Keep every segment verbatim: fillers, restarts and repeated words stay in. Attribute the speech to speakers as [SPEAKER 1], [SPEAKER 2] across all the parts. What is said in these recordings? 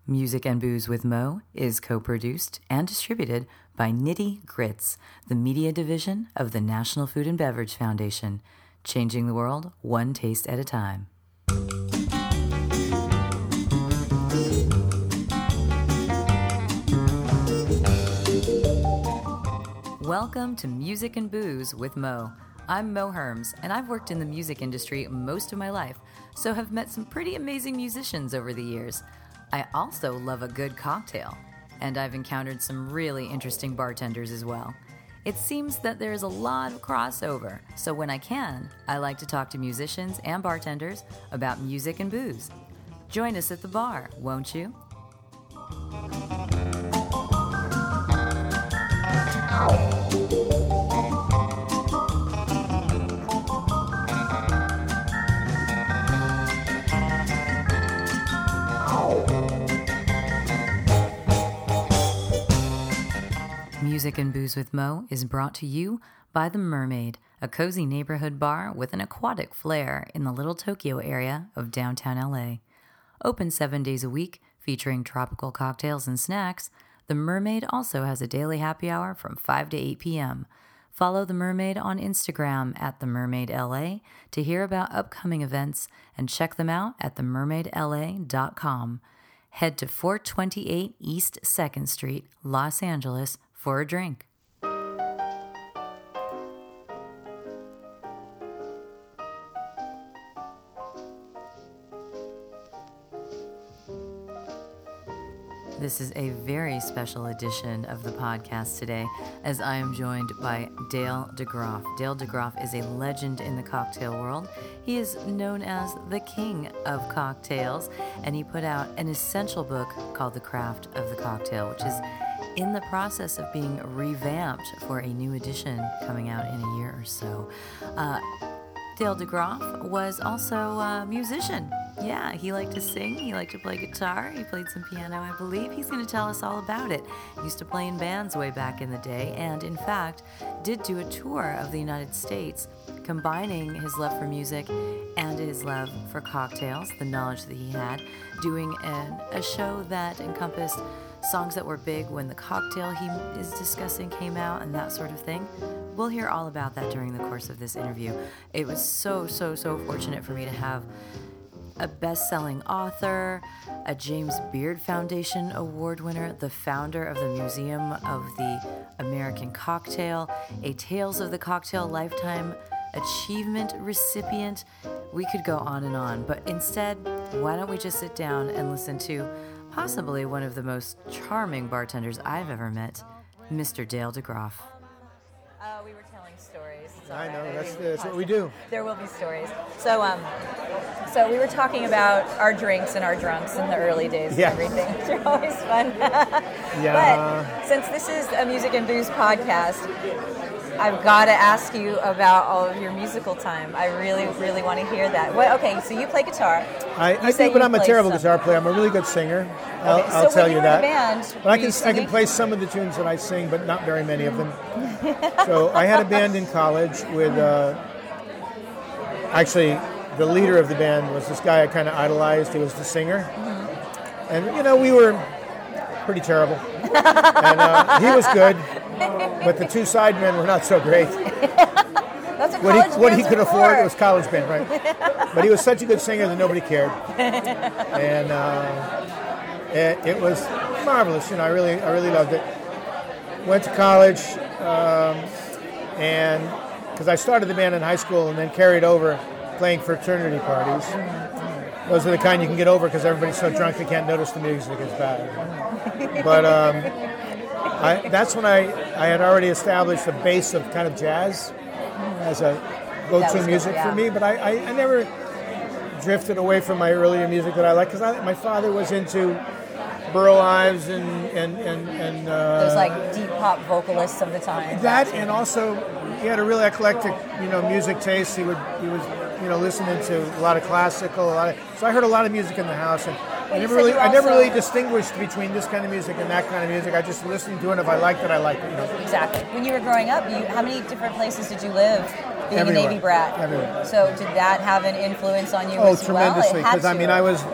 [SPEAKER 1] Music and Booze with Mo is co-produced and distributed by Nitty Grits, the media division of the National Food and Beverage Foundation, changing the world one taste at a time. Welcome to Music and Booze with Mo. I'm Mo Herms, and I've worked in the music industry most of my life, so have met some pretty amazing musicians over the years. I also love a good cocktail, and I've encountered some really interesting bartenders as well. It seems that there's a lot of crossover, so when I can, I like to talk to musicians and bartenders about music and booze. Join us at the bar, won't you? Music and Booze with Mo is brought to you by The Mermaid, a cozy neighborhood bar with an aquatic flair in the Little Tokyo area of downtown L A. Open seven days a week, featuring tropical cocktails and snacks, The Mermaid also has a daily happy hour from five to eight p.m. Follow The Mermaid on Instagram at The Mermaid L A to hear about upcoming events and check them out at the mermaid l a dot com. Head to four twenty-eight East second Street, Los Angeles, for a drink. This is a very special edition of the podcast today, as I am joined by Dale DeGroff. Dale DeGroff is a legend in the cocktail world. He is known as the king of cocktails, and he put out an essential book called The Craft of the Cocktail, which is in the process of being revamped for a new edition coming out in a year or so. Uh, Dale DeGroff was also a musician. Yeah, he liked to sing, he liked to play guitar, he played some piano, I believe. He's going to tell us all about it. He used to play in bands way back in the day, and in fact, did do a tour of the United States, combining his love for music and his love for cocktails, the knowledge that he had, doing an, a show that encompassed songs that were big when the cocktail he is discussing came out and that sort of thing. We'll hear all about that during the course of this interview. It was so, so, so fortunate for me to have a best-selling author, a James Beard Foundation award winner, the founder of the Museum of the American Cocktail, a Tales of the Cocktail Lifetime Achievement recipient. We could go on and on, but instead, why don't we just sit down and listen to possibly one of the most charming bartenders I've ever met, Mister Dale DeGroff.
[SPEAKER 2] Uh, we were telling stories.
[SPEAKER 3] I know, right. that's, that's what we do.
[SPEAKER 2] There will be stories. So um, so we were talking about our drinks and our drunks in the early days
[SPEAKER 3] yeah.
[SPEAKER 2] and everything, which are always fun.
[SPEAKER 3] yeah.
[SPEAKER 2] But since this is a Music and Booze podcast, I've got to ask you about all of your musical time. I really, really want to hear that. What, okay, so you play guitar.
[SPEAKER 3] I, I do, but I'm a terrible some. guitar player. I'm a really good singer. I'll,
[SPEAKER 2] okay, so
[SPEAKER 3] I'll tell
[SPEAKER 2] you,
[SPEAKER 3] you that.
[SPEAKER 2] Band,
[SPEAKER 3] but I can I can play some of the tunes that I sing, but not very many of them. So I had a band in college with, uh, actually, the leader of the band was this guy I kind of idolized. He was the singer. Mm-hmm. And, you know, we were pretty terrible. and uh, he was good. But the two sidemen were not so great.
[SPEAKER 2] That's what,
[SPEAKER 3] what he, what he could
[SPEAKER 2] for.
[SPEAKER 3] afford was college band, right? But he was such a good singer that nobody cared, and uh, it, it was marvelous. You know, I really, I really loved it. Went to college, um, and because I started the band in high school and then carried over playing fraternity parties. Those are the kind you can get over because everybody's so drunk they can't notice the music is bad. But. Um, I, that's when I, I had already established a base of kind of jazz as a go-to music good, yeah. for me, but I, I, I never drifted away from my earlier music that I liked because my father was into Burl Ives and and and, and uh,
[SPEAKER 2] those like deep pop vocalists of the time.
[SPEAKER 3] That and also he had a really eclectic you know music taste. He would he was you know listening to a lot of classical, a lot of, so I heard a lot of music in the house and. I never really, I never really distinguished between this kind of music and that kind of music. I just listened to it. If I liked it, I liked it. You know?
[SPEAKER 2] Exactly. When you were growing up, you, how many different places did you live? Being
[SPEAKER 3] Everywhere.
[SPEAKER 2] a Navy brat.
[SPEAKER 3] Everywhere.
[SPEAKER 2] So did that have an influence on you
[SPEAKER 3] oh,
[SPEAKER 2] as well?
[SPEAKER 3] Oh, tremendously. Because I mean, I was,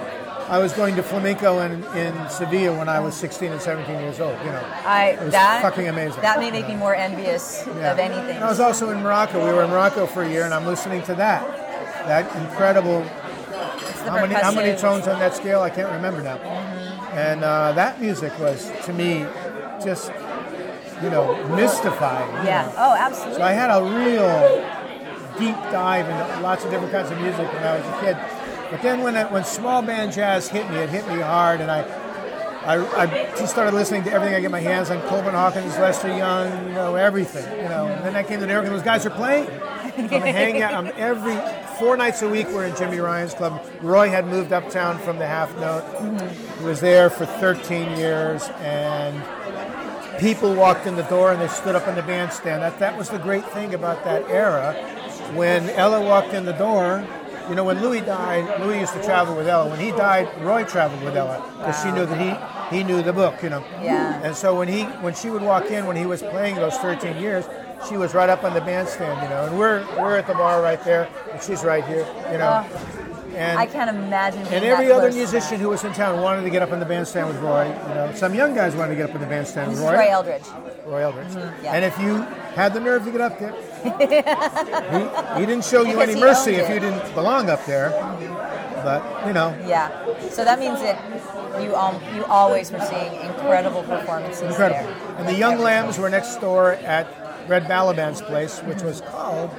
[SPEAKER 3] I was going to flamenco in, in Sevilla when I was sixteen and seventeen years old. You know,
[SPEAKER 2] I
[SPEAKER 3] it was
[SPEAKER 2] that
[SPEAKER 3] fucking amazing.
[SPEAKER 2] That may make me more envious
[SPEAKER 3] Yeah.
[SPEAKER 2] of anything.
[SPEAKER 3] And I was also in Morocco. We were in Morocco for a year, and I'm listening to that. That incredible.
[SPEAKER 2] It's the
[SPEAKER 3] How many, how many
[SPEAKER 2] percussive-
[SPEAKER 3] tones on that scale? I can't remember now. And uh, that music was, to me, just, you know, mystifying. you
[SPEAKER 2] Yeah.
[SPEAKER 3] know.
[SPEAKER 2] Oh, absolutely.
[SPEAKER 3] So I had a real deep dive into lots of different kinds of music when I was a kid. But then when it, when small band jazz hit me, it hit me hard, and I I, I just started listening to everything I get my hands on. Coleman Hawkins, Lester Young, you know, everything. You know. And then I came to New York, and those guys are playing. I'm hanging out. I'm every four nights a week. We're in Jimmy Ryan's club. Roy had moved uptown from the Half Note. He was there for thirteen years, and people walked in the door and they stood up in the bandstand. That that was the great thing about that era. When Ella walked in the door, you know, when Louis died, Louis used to travel with Ella. When he died, Roy traveled with Ella because she knew that he he knew the book, you know.
[SPEAKER 2] Yeah.
[SPEAKER 3] And so when he when she would walk in, when he was playing those thirteen years, she was right up on the bandstand, you know. And we're we're at the bar right there, and she's right here, you know. And
[SPEAKER 2] I can't imagine. being
[SPEAKER 3] and
[SPEAKER 2] that
[SPEAKER 3] every other
[SPEAKER 2] close to
[SPEAKER 3] musician
[SPEAKER 2] that.
[SPEAKER 3] who was in town wanted to get up on the bandstand with Roy. You know, some young guys wanted to get up on the bandstand
[SPEAKER 2] This
[SPEAKER 3] with
[SPEAKER 2] is
[SPEAKER 3] Roy.
[SPEAKER 2] Roy Eldridge.
[SPEAKER 3] Roy Eldridge.
[SPEAKER 2] yeah.
[SPEAKER 3] And if you had the nerve to get up there, he, he didn't show you
[SPEAKER 2] Because
[SPEAKER 3] any
[SPEAKER 2] he
[SPEAKER 3] mercy
[SPEAKER 2] owned
[SPEAKER 3] if
[SPEAKER 2] it.
[SPEAKER 3] you didn't belong up there. But you know,
[SPEAKER 2] Yeah. So that means that you um, you always were seeing incredible performances
[SPEAKER 3] incredible.
[SPEAKER 2] there.
[SPEAKER 3] And the Young Lambs were next door at Red Balaban's place, which was called.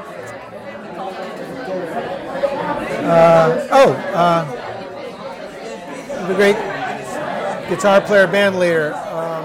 [SPEAKER 3] Uh, oh, uh, the great guitar player, band leader. Um,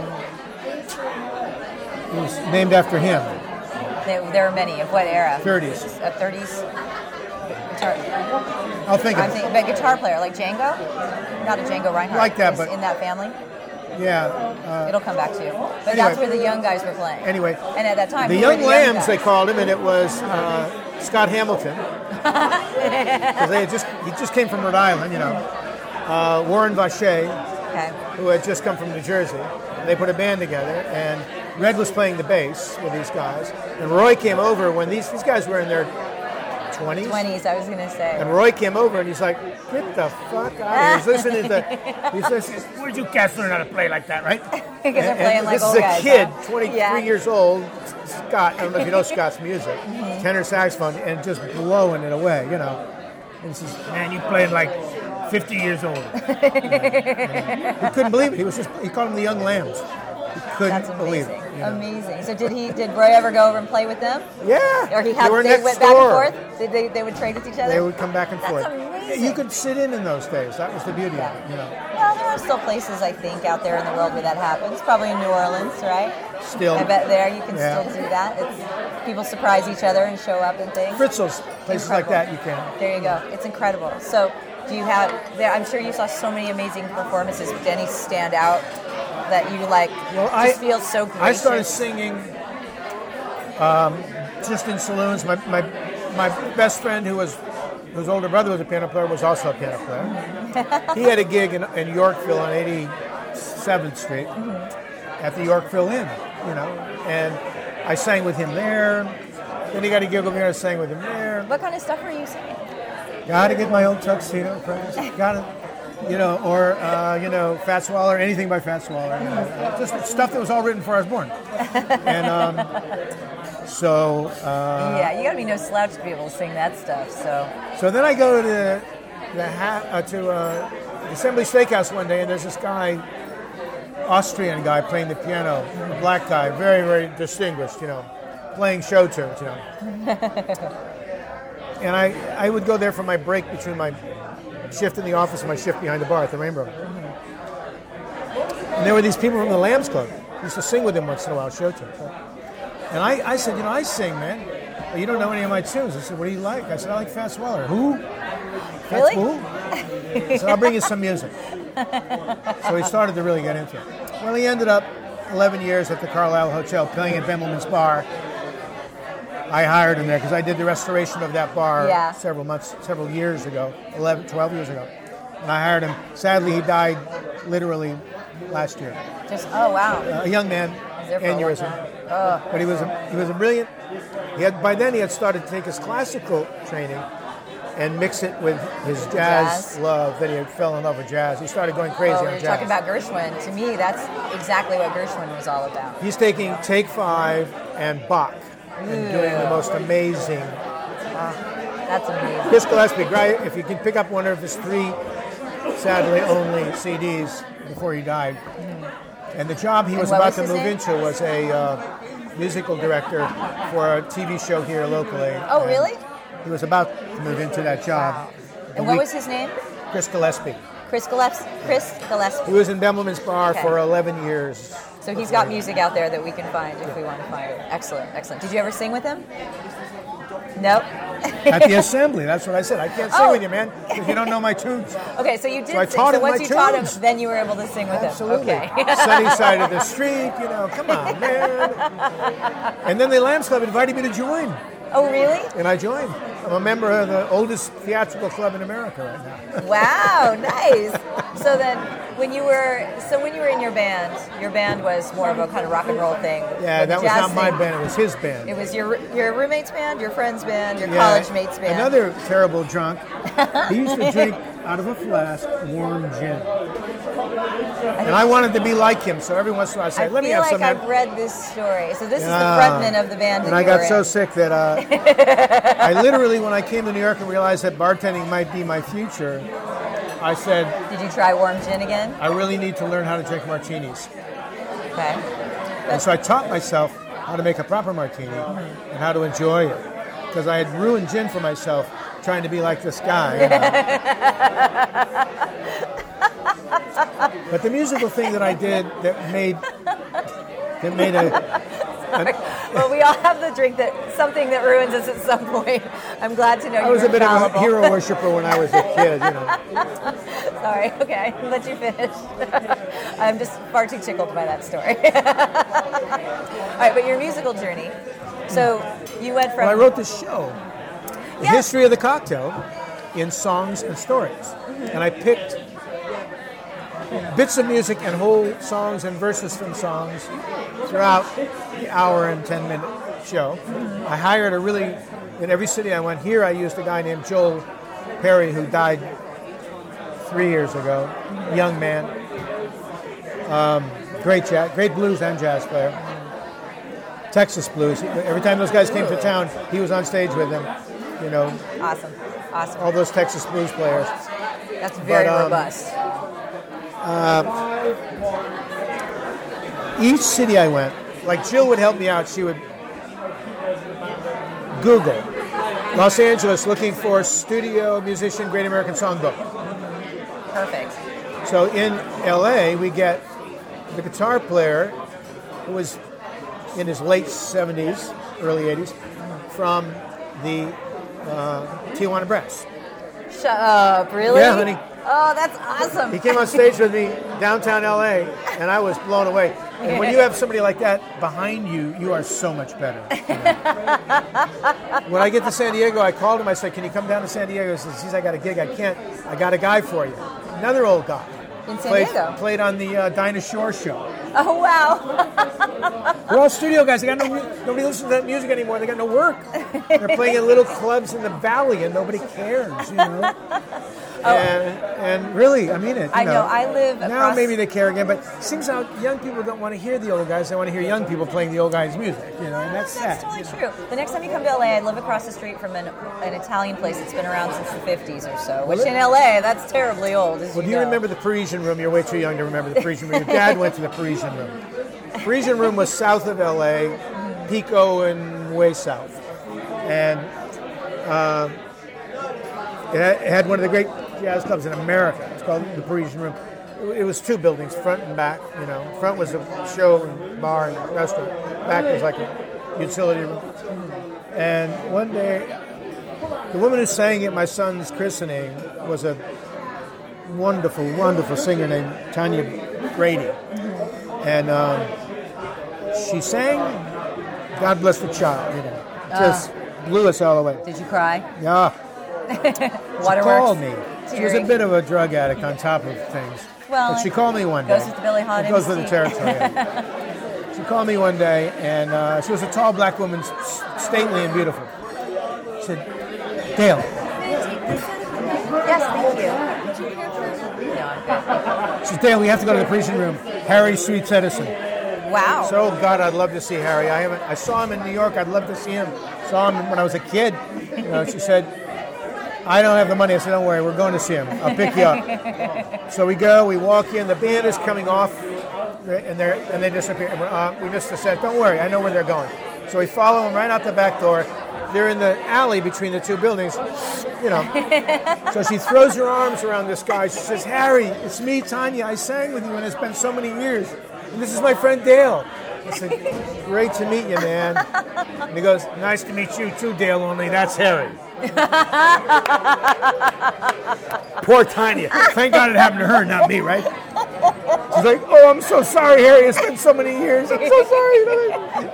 [SPEAKER 3] he was named after him.
[SPEAKER 2] There, there are many. Of what era?
[SPEAKER 3] thirties.
[SPEAKER 2] Of thirties. Guitar.
[SPEAKER 3] I'll think
[SPEAKER 2] I'm
[SPEAKER 3] of it.
[SPEAKER 2] thinking, but guitar player like Django, not a Django Reinhardt.
[SPEAKER 3] Like that,
[SPEAKER 2] is
[SPEAKER 3] but-
[SPEAKER 2] in that family,
[SPEAKER 3] Yeah. Uh,
[SPEAKER 2] it'll come back to you. But
[SPEAKER 3] anyway.
[SPEAKER 2] that's where the young guys were playing.
[SPEAKER 3] Anyway,
[SPEAKER 2] and at that time,
[SPEAKER 3] the
[SPEAKER 2] who were
[SPEAKER 3] Young
[SPEAKER 2] the
[SPEAKER 3] Lambs,
[SPEAKER 2] guys?
[SPEAKER 3] they called him, and it was uh, Scott Hamilton. Because they had just he just came from Rhode Island, you know. Uh, Warren Vache,
[SPEAKER 2] Okay.
[SPEAKER 3] who had just come from New Jersey. And they put a band together, and Red was playing the bass with these guys. And Roy came over when these these guys were in their twenties.
[SPEAKER 2] Twenties, I was gonna say.
[SPEAKER 3] And Roy came over and he's like, "Get the fuck out of here!" He's listening to. He's listening. Where'd you cats learn how to play like that, right?
[SPEAKER 2] Because they're
[SPEAKER 3] And-
[SPEAKER 2] playing
[SPEAKER 3] and
[SPEAKER 2] like
[SPEAKER 3] this
[SPEAKER 2] old
[SPEAKER 3] is a
[SPEAKER 2] guys,
[SPEAKER 3] kid,
[SPEAKER 2] huh?
[SPEAKER 3] twenty-three
[SPEAKER 2] Yeah.
[SPEAKER 3] years old, Scott. I don't know if you know Scott's music, tenor saxophone, and just blowing it away, you know. And he says, "Man, you playing like fifty years old." He couldn't believe it. He was just. He called them the Young Lambs. He couldn't
[SPEAKER 2] That's
[SPEAKER 3] believe
[SPEAKER 2] amazing.
[SPEAKER 3] it. you know.
[SPEAKER 2] Amazing. So did he? Did Roy ever go over and play with them?
[SPEAKER 3] Yeah.
[SPEAKER 2] Or he
[SPEAKER 3] they
[SPEAKER 2] had?
[SPEAKER 3] were
[SPEAKER 2] They,
[SPEAKER 3] next
[SPEAKER 2] went
[SPEAKER 3] door.
[SPEAKER 2] back and forth. Did they? They would trade with each other.
[SPEAKER 3] They would come back and
[SPEAKER 2] That's
[SPEAKER 3] forth.
[SPEAKER 2] amazing.
[SPEAKER 3] You could sit in in those days. That was the beauty of it. You know.
[SPEAKER 2] Well, there are still places I think out there in the world where that happens. Probably in New Orleans, right?
[SPEAKER 3] Still.
[SPEAKER 2] I bet there you can
[SPEAKER 3] Yeah.
[SPEAKER 2] still do that. It's, people surprise each other and show up and things.
[SPEAKER 3] Fritzl's, places like that, you can.
[SPEAKER 2] There you go. It's incredible. So, do you have? There, I'm sure you saw so many amazing performances. Did any stand out that you like?
[SPEAKER 3] Well,
[SPEAKER 2] just
[SPEAKER 3] I
[SPEAKER 2] feel so gracious.
[SPEAKER 3] I started singing um, just in saloons. My, my my best friend, who was whose older brother was a piano player, was also a piano player. He had a gig in, in Yorkville on eighty-seventh Street
[SPEAKER 2] Mm-hmm.
[SPEAKER 3] at the Yorkville Inn, you know, and I sang with him there. Then he got a gig over here. I sang with him there.
[SPEAKER 2] What kind of stuff were you singing?
[SPEAKER 3] Gotta get my old tuxedo pressed. Gotta, you know, or uh, you know, Fats Waller, anything by Fats Waller. You know, uh, just stuff that was all written before I was born. And um, so, uh,
[SPEAKER 2] yeah, you got to be no slouch to be able to sing that stuff. So,
[SPEAKER 3] so then I go to the, the ha- uh, to uh, the Assembly Steakhouse one day, and there's this guy, Austrian guy, playing the piano, a black guy, very, very distinguished, you know, playing show tunes, you know. And I, I would go there for my break between my shift in the office and my shift behind the bar at the Rainbow. And there were these people from the Lambs Club. I used to sing with them once in a while, show tunes. And I, I said, you know, I sing, man. But you don't know any of my tunes. I said, what do you like? I said, I like Fats Waller. Who? Fats
[SPEAKER 2] Really?
[SPEAKER 3] who? He said, I'll bring you some music. So he started to really get into it. Well, he ended up eleven years at the Carlisle Hotel playing at Bimmelman's Bar. I hired him there because I did the restoration of that bar
[SPEAKER 2] Yeah.
[SPEAKER 3] several months, several years ago, eleven, twelve years ago. And I hired him. Sadly, he died literally last year.
[SPEAKER 2] just oh wow.
[SPEAKER 3] A young man,
[SPEAKER 2] there for a long
[SPEAKER 3] aneurysm.
[SPEAKER 2] time. Oh.
[SPEAKER 3] But he was a, he was a brilliant. He had by then he had started to take his classical training, and mix it with his jazz,
[SPEAKER 2] Jazz.
[SPEAKER 3] love. Then he fell in love with jazz. He started going crazy
[SPEAKER 2] Oh,
[SPEAKER 3] on
[SPEAKER 2] you're
[SPEAKER 3] jazz.
[SPEAKER 2] talking about Gershwin. To me, that's exactly what Gershwin was all about.
[SPEAKER 3] He's taking Take Five and Bach and doing the most amazing.
[SPEAKER 2] That's amazing.
[SPEAKER 3] Chris Gillespie, great. If you can pick up one of his three, sadly only C Ds before he died, and the job he
[SPEAKER 2] And
[SPEAKER 3] was
[SPEAKER 2] what
[SPEAKER 3] about
[SPEAKER 2] was
[SPEAKER 3] to
[SPEAKER 2] his
[SPEAKER 3] move
[SPEAKER 2] name?
[SPEAKER 3] into was a uh, musical director for a T V show here locally.
[SPEAKER 2] Oh,
[SPEAKER 3] And
[SPEAKER 2] really?
[SPEAKER 3] He was about to move into that job. The
[SPEAKER 2] And what
[SPEAKER 3] week-
[SPEAKER 2] was his name?
[SPEAKER 3] Chris Gillespie.
[SPEAKER 2] Chris Gillespie. Chris
[SPEAKER 3] He
[SPEAKER 2] Gillespie.
[SPEAKER 3] was in Bemelman's Bar
[SPEAKER 2] Okay.
[SPEAKER 3] for eleven years.
[SPEAKER 2] So he's got music out there that we can find if we want to find it. Excellent, excellent. Did you ever sing with him? Nope.
[SPEAKER 3] At the assembly, that's what I said. I can't sing
[SPEAKER 2] Oh.
[SPEAKER 3] with you, man, because you don't know my tunes.
[SPEAKER 2] Okay, so you did
[SPEAKER 3] So I
[SPEAKER 2] sing.
[SPEAKER 3] taught
[SPEAKER 2] so
[SPEAKER 3] him
[SPEAKER 2] once
[SPEAKER 3] my
[SPEAKER 2] you taught him,
[SPEAKER 3] tunes.
[SPEAKER 2] then you were able to sing with
[SPEAKER 3] Absolutely.
[SPEAKER 2] him. Okay.
[SPEAKER 3] Sunny side of the street, you know, come on, man. And then the Lambs Club invited me to join,
[SPEAKER 2] Oh, really?
[SPEAKER 3] and I joined. I'm a member of the oldest theatrical club in America right now.
[SPEAKER 2] Wow, nice. So then, when you were so when you were in your band, your band was more of a kind of rock and roll thing.
[SPEAKER 3] Yeah,
[SPEAKER 2] But
[SPEAKER 3] that was
[SPEAKER 2] jazz
[SPEAKER 3] not my
[SPEAKER 2] thing-
[SPEAKER 3] band, it was his band.
[SPEAKER 2] It was your your roommate's band, your friend's band, your
[SPEAKER 3] Yeah,
[SPEAKER 2] college mate's band.
[SPEAKER 3] Another terrible drunk. He used to drink out of a flask warm gin. And I wanted to be like him, so every once in a while I
[SPEAKER 2] I
[SPEAKER 3] said, let me
[SPEAKER 2] feel
[SPEAKER 3] have
[SPEAKER 2] like
[SPEAKER 3] some.
[SPEAKER 2] I've read this story. So this
[SPEAKER 3] Yeah.
[SPEAKER 2] is the frontman of the band. That
[SPEAKER 3] And I
[SPEAKER 2] you
[SPEAKER 3] got
[SPEAKER 2] were
[SPEAKER 3] so
[SPEAKER 2] in.
[SPEAKER 3] sick that uh, I literally, when I came to New York and realized that bartending might be my future, I said,
[SPEAKER 2] Did you try warm gin again?
[SPEAKER 3] I really need to learn how to drink martinis.
[SPEAKER 2] Okay.
[SPEAKER 3] And so I taught myself how to make a proper martini and how to enjoy it. Because I had ruined gin for myself trying to be like this guy. You know. But the musical thing that I did that made that made a, an
[SPEAKER 2] Well, we all have the drink that something that ruins us at some point. I'm glad to know
[SPEAKER 3] I
[SPEAKER 2] you
[SPEAKER 3] was
[SPEAKER 2] were
[SPEAKER 3] a bit of a
[SPEAKER 2] fallible.
[SPEAKER 3] hero worshiper when I was a kid, you know.
[SPEAKER 2] Sorry. Okay, I'll let you finish. I'm just far too tickled by that story. All right, but your musical journey. So you went from.
[SPEAKER 3] Well, I wrote this show, The
[SPEAKER 2] Yes.
[SPEAKER 3] History of the Cocktail, in songs and stories. And I picked bits of music and whole songs and verses from songs throughout the hour and ten minute show. I hired a really, in every city I went, here I used a guy named Joel Perry who died three years ago, young man, um, great jazz, great blues and jazz player. Texas blues. Every time those guys came to town, he was on stage with them. You know,
[SPEAKER 2] Awesome. Awesome.
[SPEAKER 3] all those Texas blues players.
[SPEAKER 2] That's very
[SPEAKER 3] but, um,
[SPEAKER 2] robust.
[SPEAKER 3] Each city I went, like Jill would help me out. She would Google Los Angeles looking for studio musician Great American Songbook.
[SPEAKER 2] Perfect.
[SPEAKER 3] So in L A, we get the guitar player who was in his late seventies, early eighties, from the uh, Tijuana Brass.
[SPEAKER 2] Shut up. Really?
[SPEAKER 3] Yeah, honey.
[SPEAKER 2] Oh, that's awesome.
[SPEAKER 3] He came on stage with me downtown L A, and I was blown away. And when you have somebody like that behind you, you are so much better. you know. When I get to San Diego, I called him. I said, "Can you come down to San Diego?" He says, "Geez, I got a gig. I can't. I got a guy for you." Another old guy.
[SPEAKER 2] In San
[SPEAKER 3] played,
[SPEAKER 2] Diego?
[SPEAKER 3] Played on the uh, Dinah Shore show.
[SPEAKER 2] Oh, wow.
[SPEAKER 3] We're all studio guys. They got no mu- nobody listens to that music anymore. They got no work. They're playing in little clubs in the valley, and nobody cares. You know. And, and really, I mean it. you
[SPEAKER 2] I know, I live
[SPEAKER 3] Now
[SPEAKER 2] across-
[SPEAKER 3] maybe they care again, but it seems out young people don't want to hear the old guys. They want to hear young people playing the old guys' music. You know, and that's
[SPEAKER 2] That's
[SPEAKER 3] sad.
[SPEAKER 2] totally true. The next time you come to L A, I live across the street from an, an Italian place that's been around since the fifties or so, which in L A, that's terribly old, as
[SPEAKER 3] Well, do
[SPEAKER 2] you
[SPEAKER 3] you
[SPEAKER 2] know.
[SPEAKER 3] remember the Parisian Room? You're way too young to remember the Parisian Room. Your dad went to the Parisian Room. Parisian Room was south of L A, Pico and way south. And uh, it, had, it had one of the great jazz clubs in America. It's called the Parisian Room. It, it was two buildings, front and back. You know, front was a show and bar and restaurant. Back was like a utility room. And one day, the woman who sang at my son's christening was a wonderful, wonderful singer named Tanya Brady. And um, she sang God Bless the Child, you know. Just blew us all away.
[SPEAKER 2] Did you cry?
[SPEAKER 3] Yeah.
[SPEAKER 2] Waterworks?
[SPEAKER 3] Called me. She was a
[SPEAKER 2] Teary.
[SPEAKER 3] bit of a drug addict on top of things.
[SPEAKER 2] Well,
[SPEAKER 3] but she called me one
[SPEAKER 2] goes
[SPEAKER 3] day.
[SPEAKER 2] with the Billie Holiday
[SPEAKER 3] It goes with the
[SPEAKER 2] mystique.
[SPEAKER 3] territory. yeah. She called me one day, and uh, she was a tall black woman, s- stately and beautiful. She said, "Dale,
[SPEAKER 2] good.
[SPEAKER 3] She says, Dale, we have to go to the briefing room. Harry Sweets Edison.
[SPEAKER 2] Wow.
[SPEAKER 3] So, God, I'd love to see Harry. I haven't. I saw him in New York. I'd love to see him. Saw him when I was a kid. You know, she said, I don't have the money. I said, don't worry, we're going to see him. I'll pick you up. So we go, we walk in. The band is coming off, and they and they disappear. Uh, we missed the set. Don't worry, I know where they're going. So we follow them right out the back door. They're in the alley between the two buildings, you know. So she throws her arms around this guy. She says, Harry, it's me, Tanya. I sang with you, and it's been so many years. And this is my friend Dale. I said, great to meet you, man. And he goes, nice to meet you too, Dale, only that's Harry. Poor Tanya. Thank God it happened to her, not me, right? She's like, oh, I'm so sorry, Harry. It's been so many years. I'm so sorry.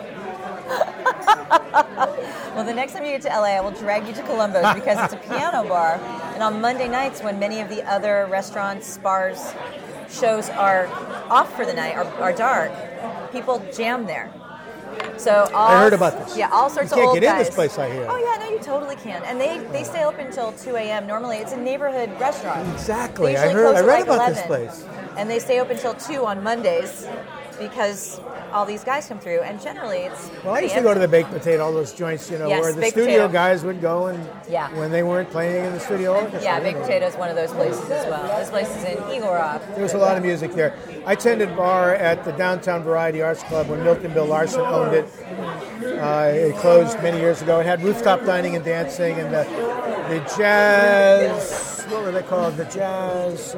[SPEAKER 2] Well, the next time you get to L A, I will drag you to Columbo's because it's a piano bar. And on Monday nights, when many of the other restaurants, bars, shows are off for the night, are, are dark, people jam there. So all,
[SPEAKER 3] I heard about this.
[SPEAKER 2] Yeah, all sorts
[SPEAKER 3] you
[SPEAKER 2] of
[SPEAKER 3] can't
[SPEAKER 2] old
[SPEAKER 3] get in
[SPEAKER 2] guys.
[SPEAKER 3] this place, I hear.
[SPEAKER 2] Oh yeah, no, you totally can. And they, they stay open until two a.m. Normally, it's a neighborhood restaurant.
[SPEAKER 3] Exactly.
[SPEAKER 2] They
[SPEAKER 3] I
[SPEAKER 2] usually
[SPEAKER 3] heard.
[SPEAKER 2] close
[SPEAKER 3] I
[SPEAKER 2] at
[SPEAKER 3] read
[SPEAKER 2] like
[SPEAKER 3] about
[SPEAKER 2] eleven,
[SPEAKER 3] this place.
[SPEAKER 2] and they stay open until two on Mondays because all these guys come through. And generally, it's
[SPEAKER 3] Well, I
[SPEAKER 2] pretty
[SPEAKER 3] used to go to
[SPEAKER 2] empty.
[SPEAKER 3] the Baked Potato, all those joints, you know,
[SPEAKER 2] Yes,
[SPEAKER 3] where the
[SPEAKER 2] Baked
[SPEAKER 3] studio
[SPEAKER 2] Potato.
[SPEAKER 3] guys would go and
[SPEAKER 2] Yeah.
[SPEAKER 3] when they weren't playing in the studio orchestra.
[SPEAKER 2] Yeah,
[SPEAKER 3] you
[SPEAKER 2] Baked
[SPEAKER 3] know.
[SPEAKER 2] Potato is one of those places as well. This place is in Eagle Rock.
[SPEAKER 3] There was a lot of music there. I tended bar at the Downtown Variety Arts Club when Milton Bill Larson owned it. Uh, it closed many years ago. It had rooftop dining and dancing and the, the jazz, what were they called? The jazz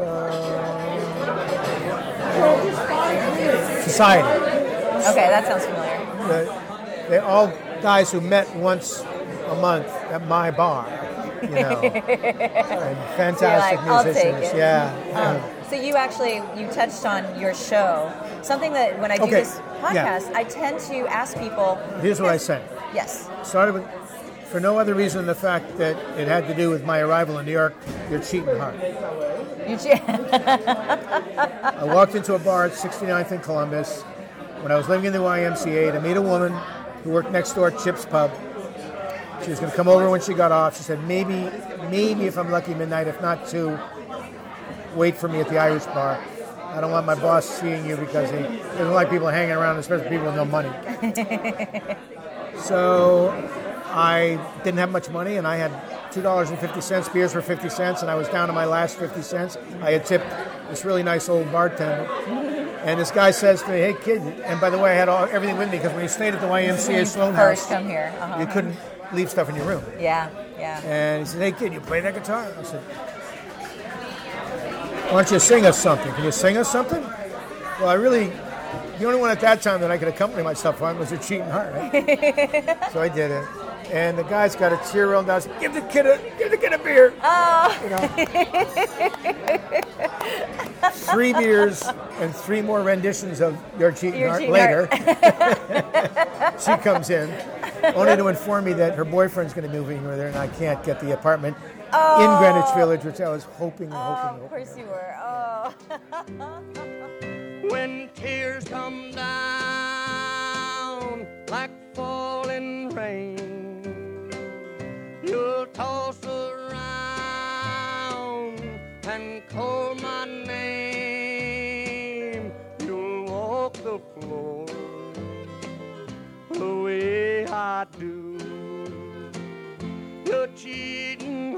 [SPEAKER 3] uh, society.
[SPEAKER 2] Okay, that sounds familiar.
[SPEAKER 3] The, they all guys who met once a month at my bar, you know. And fantastic
[SPEAKER 2] You're like, I'll
[SPEAKER 3] musicians.
[SPEAKER 2] take it.
[SPEAKER 3] Yeah.
[SPEAKER 2] Um, so you actually, you touched on your show. Something that when I do
[SPEAKER 3] Okay,
[SPEAKER 2] this
[SPEAKER 3] yeah.
[SPEAKER 2] podcast, I tend to ask people.
[SPEAKER 3] Here's what I say.
[SPEAKER 2] Yes.
[SPEAKER 3] Started with, for no other reason than the fact that it had to do with my arrival in New York, You're Cheating Heart.
[SPEAKER 2] You che-
[SPEAKER 3] I walked into a bar at sixty-ninth and Columbus when I was living in the Y M C A to meet a woman who worked next door at Chip's Pub. She was going to come over when she got off. She said, maybe, maybe if I'm lucky, midnight, if not two, wait for me at the Irish bar. I don't want my boss seeing you because he doesn't like people hanging around, especially people with no money. So I didn't have much money, and I had two dollars and fifty cents. Beers were fifty cents, and I was down to my last fifty cents. I had tipped this really nice old bartender. And this guy says to me, hey, kid, and by the way, I had all, everything with me because when you stayed at the Y M C A Sloan House,
[SPEAKER 2] First come here. Uh-huh.
[SPEAKER 3] you couldn't leave stuff in your room.
[SPEAKER 2] Yeah, yeah.
[SPEAKER 3] And he said, hey, kid, you play that guitar? I said, why don't you sing us something? Can you sing us something? Well, I really, the only one at that time that I could accompany myself on was Your Cheating Heart, right? So I did it. And the guy's got a tear rolling down. Said, give the kid a, give the kid a beer.
[SPEAKER 2] Oh.
[SPEAKER 3] You know? Three beers and three more renditions of Your Cheating
[SPEAKER 2] Your
[SPEAKER 3] Heart
[SPEAKER 2] Cheating
[SPEAKER 3] later.
[SPEAKER 2] Heart.
[SPEAKER 3] She comes in, only to inform me that her boyfriend's going to be moving with her, and I can't get the apartment
[SPEAKER 2] Oh.
[SPEAKER 3] in Greenwich Village, which I was hoping and
[SPEAKER 2] Oh,
[SPEAKER 3] hoping and
[SPEAKER 2] of
[SPEAKER 3] hoping.
[SPEAKER 2] course you were. Oh.
[SPEAKER 4] When tears come down like falling rain, you'll toss around and call my name. You'll walk the floor the way I do. Your cheating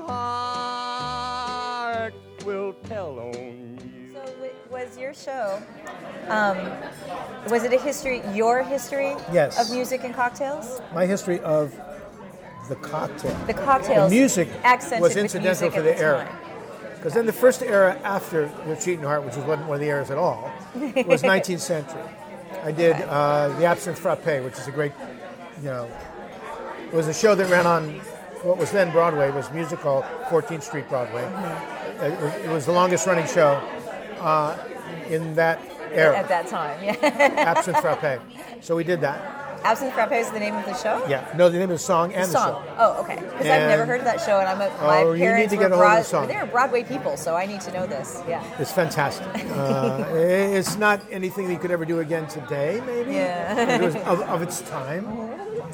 [SPEAKER 4] heart will tell on you.
[SPEAKER 2] So w- was your show, um, was it a history, your history
[SPEAKER 3] Yes.
[SPEAKER 2] of music and cocktails?
[SPEAKER 3] My history of the cocktail.
[SPEAKER 2] The cocktails
[SPEAKER 3] The music
[SPEAKER 2] accented
[SPEAKER 3] was
[SPEAKER 2] with
[SPEAKER 3] incidental
[SPEAKER 2] music
[SPEAKER 3] for
[SPEAKER 2] at
[SPEAKER 3] the,
[SPEAKER 2] the
[SPEAKER 3] era.
[SPEAKER 2] time.
[SPEAKER 3] Because then the first era after Your Cheating Heart, which wasn't one of the eras at all, was nineteenth century. I did uh, The Absinthe Frappe, which is a great, you know, it was a show that ran on what was then Broadway, was music hall, fourteenth Street Broadway.
[SPEAKER 2] Mm-hmm.
[SPEAKER 3] It, was, it was the longest running show uh, in that era.
[SPEAKER 2] At that time, yeah.
[SPEAKER 3] Absinthe Frappe. So we did that.
[SPEAKER 2] Absinthe Frappe is the name of the show?
[SPEAKER 3] Yeah. No, the name of the song and the,
[SPEAKER 2] Song.
[SPEAKER 3] show.
[SPEAKER 2] Oh, okay. Because I've
[SPEAKER 3] And-
[SPEAKER 2] never heard of that show, and I'm a, my
[SPEAKER 3] Oh, you need
[SPEAKER 2] parents
[SPEAKER 3] to
[SPEAKER 2] were
[SPEAKER 3] get a hold of the
[SPEAKER 2] Broad-
[SPEAKER 3] song.
[SPEAKER 2] they're Broadway people, so I need to know this. Yeah.
[SPEAKER 3] It's fantastic. Uh, it's not anything that you could ever do again today, maybe.
[SPEAKER 2] Yeah.
[SPEAKER 3] It was of, of its time.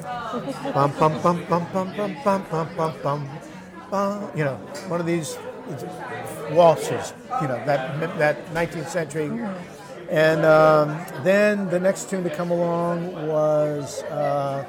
[SPEAKER 3] Bum, bum, bum, bum, bum, bum, bum, bum, bum, bum, bum. You know, one of these waltzes, you know, that that nineteenth century. And um, then the next tune to come along was uh,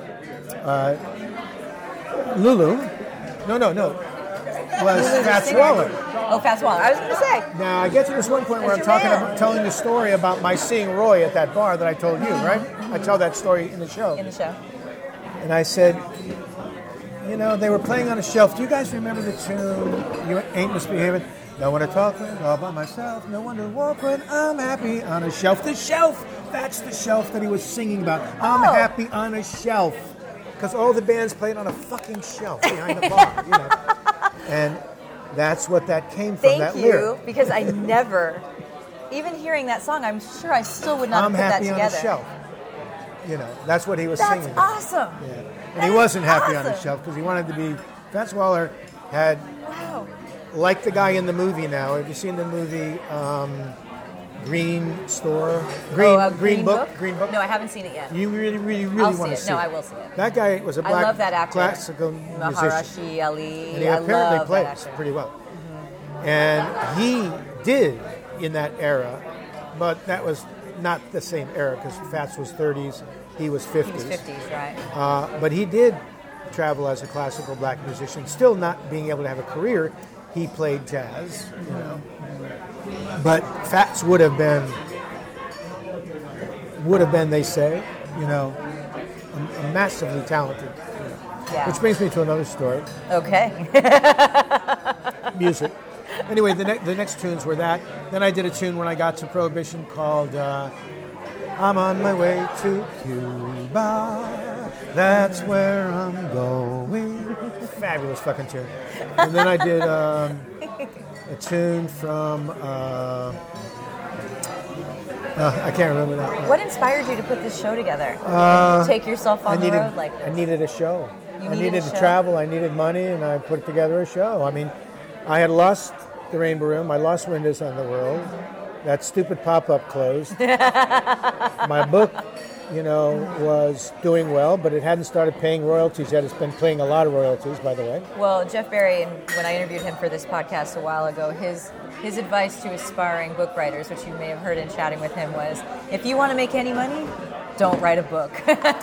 [SPEAKER 3] uh, Lulu. No, no, no. Was
[SPEAKER 2] Lulu's
[SPEAKER 3] Fats
[SPEAKER 2] singer.
[SPEAKER 3] Waller.
[SPEAKER 2] Oh, Fats Waller. I was going to say.
[SPEAKER 3] Now I get to this one point where I'm
[SPEAKER 2] That's your
[SPEAKER 3] talking
[SPEAKER 2] man.
[SPEAKER 3] about telling the story about my seeing Roy at that bar that I told you, right? I tell that story in the show.
[SPEAKER 2] In the show.
[SPEAKER 3] And I said, you know, they were playing on a shelf. Do you guys remember the tune, You Ain't Misbehaving? No one to talk with, all by myself. No one to walk with, I'm happy on a shelf. The shelf! That's the shelf that he was singing about. I'm
[SPEAKER 2] Oh.
[SPEAKER 3] happy on a shelf. Because all the bands played on a fucking shelf behind the bar, you know. And that's what that came from,
[SPEAKER 2] Thank
[SPEAKER 3] that
[SPEAKER 2] you,
[SPEAKER 3] lyric.
[SPEAKER 2] because I never, even hearing that song, I'm sure I still would not
[SPEAKER 3] I'm
[SPEAKER 2] have put
[SPEAKER 3] happy
[SPEAKER 2] that
[SPEAKER 3] on
[SPEAKER 2] together.
[SPEAKER 3] a shelf. You know, that's what he was
[SPEAKER 2] That's
[SPEAKER 3] singing.
[SPEAKER 2] awesome.
[SPEAKER 3] Yeah. And
[SPEAKER 2] That
[SPEAKER 3] he
[SPEAKER 2] is
[SPEAKER 3] wasn't happy on
[SPEAKER 2] awesome.
[SPEAKER 3] his shelf because he wanted to be. Fats Waller had,
[SPEAKER 2] Wow.
[SPEAKER 3] like the guy in the movie now. Have you seen the movie um, Green Store? Green,
[SPEAKER 2] Oh, uh,
[SPEAKER 3] Green, Book? Green Book?
[SPEAKER 2] No, I haven't seen it yet.
[SPEAKER 3] You really, really, really
[SPEAKER 2] I'll
[SPEAKER 3] want
[SPEAKER 2] see
[SPEAKER 3] to
[SPEAKER 2] it.
[SPEAKER 3] see
[SPEAKER 2] No,
[SPEAKER 3] it.
[SPEAKER 2] I will see it.
[SPEAKER 3] That guy was a
[SPEAKER 2] I
[SPEAKER 3] black
[SPEAKER 2] love that actor.
[SPEAKER 3] classical musician.
[SPEAKER 2] Maharishi Ali.
[SPEAKER 3] And he
[SPEAKER 2] I
[SPEAKER 3] apparently
[SPEAKER 2] love
[SPEAKER 3] plays
[SPEAKER 2] that actor.
[SPEAKER 3] pretty well. And he did in that era, but that was not the same era because Fats was thirties, he was
[SPEAKER 2] He
[SPEAKER 3] fifties.
[SPEAKER 2] was fifties, right?
[SPEAKER 3] Uh, but he did travel as a classical black musician, still not being able to have a career. He played jazz, you know. But Fats would have been, would have been, they say, you know, a, a massively talented. You know.
[SPEAKER 2] Yeah.
[SPEAKER 3] Which brings me to another story.
[SPEAKER 2] Okay.
[SPEAKER 3] Music. Anyway, the, ne- the next tunes were that. Then I did a tune when I got to Prohibition called uh, I'm on my way to Cuba. That's where I'm going. Fabulous fucking tune. And then I did um, a tune from, uh, uh, I can't remember that one.
[SPEAKER 2] What inspired you to put this show together?
[SPEAKER 3] Uh,
[SPEAKER 2] Take yourself on
[SPEAKER 3] I needed,
[SPEAKER 2] the road like this?
[SPEAKER 3] I needed a show.
[SPEAKER 2] You
[SPEAKER 3] I
[SPEAKER 2] needed
[SPEAKER 3] needed
[SPEAKER 2] a
[SPEAKER 3] to
[SPEAKER 2] show?
[SPEAKER 3] travel. I needed money, and I put together a show. I mean, I had lost the Rainbow Room. I lost Windows on the World. That stupid pop-up closed. My book, you know, was doing well, but it hadn't started paying royalties yet. It's been paying a lot of royalties, by the way.
[SPEAKER 2] Well, Jeff Berry, and when I interviewed him for this podcast a while ago, his his advice to aspiring book writers, which you may have heard in chatting with him, was if you want to make any money, don't write a book.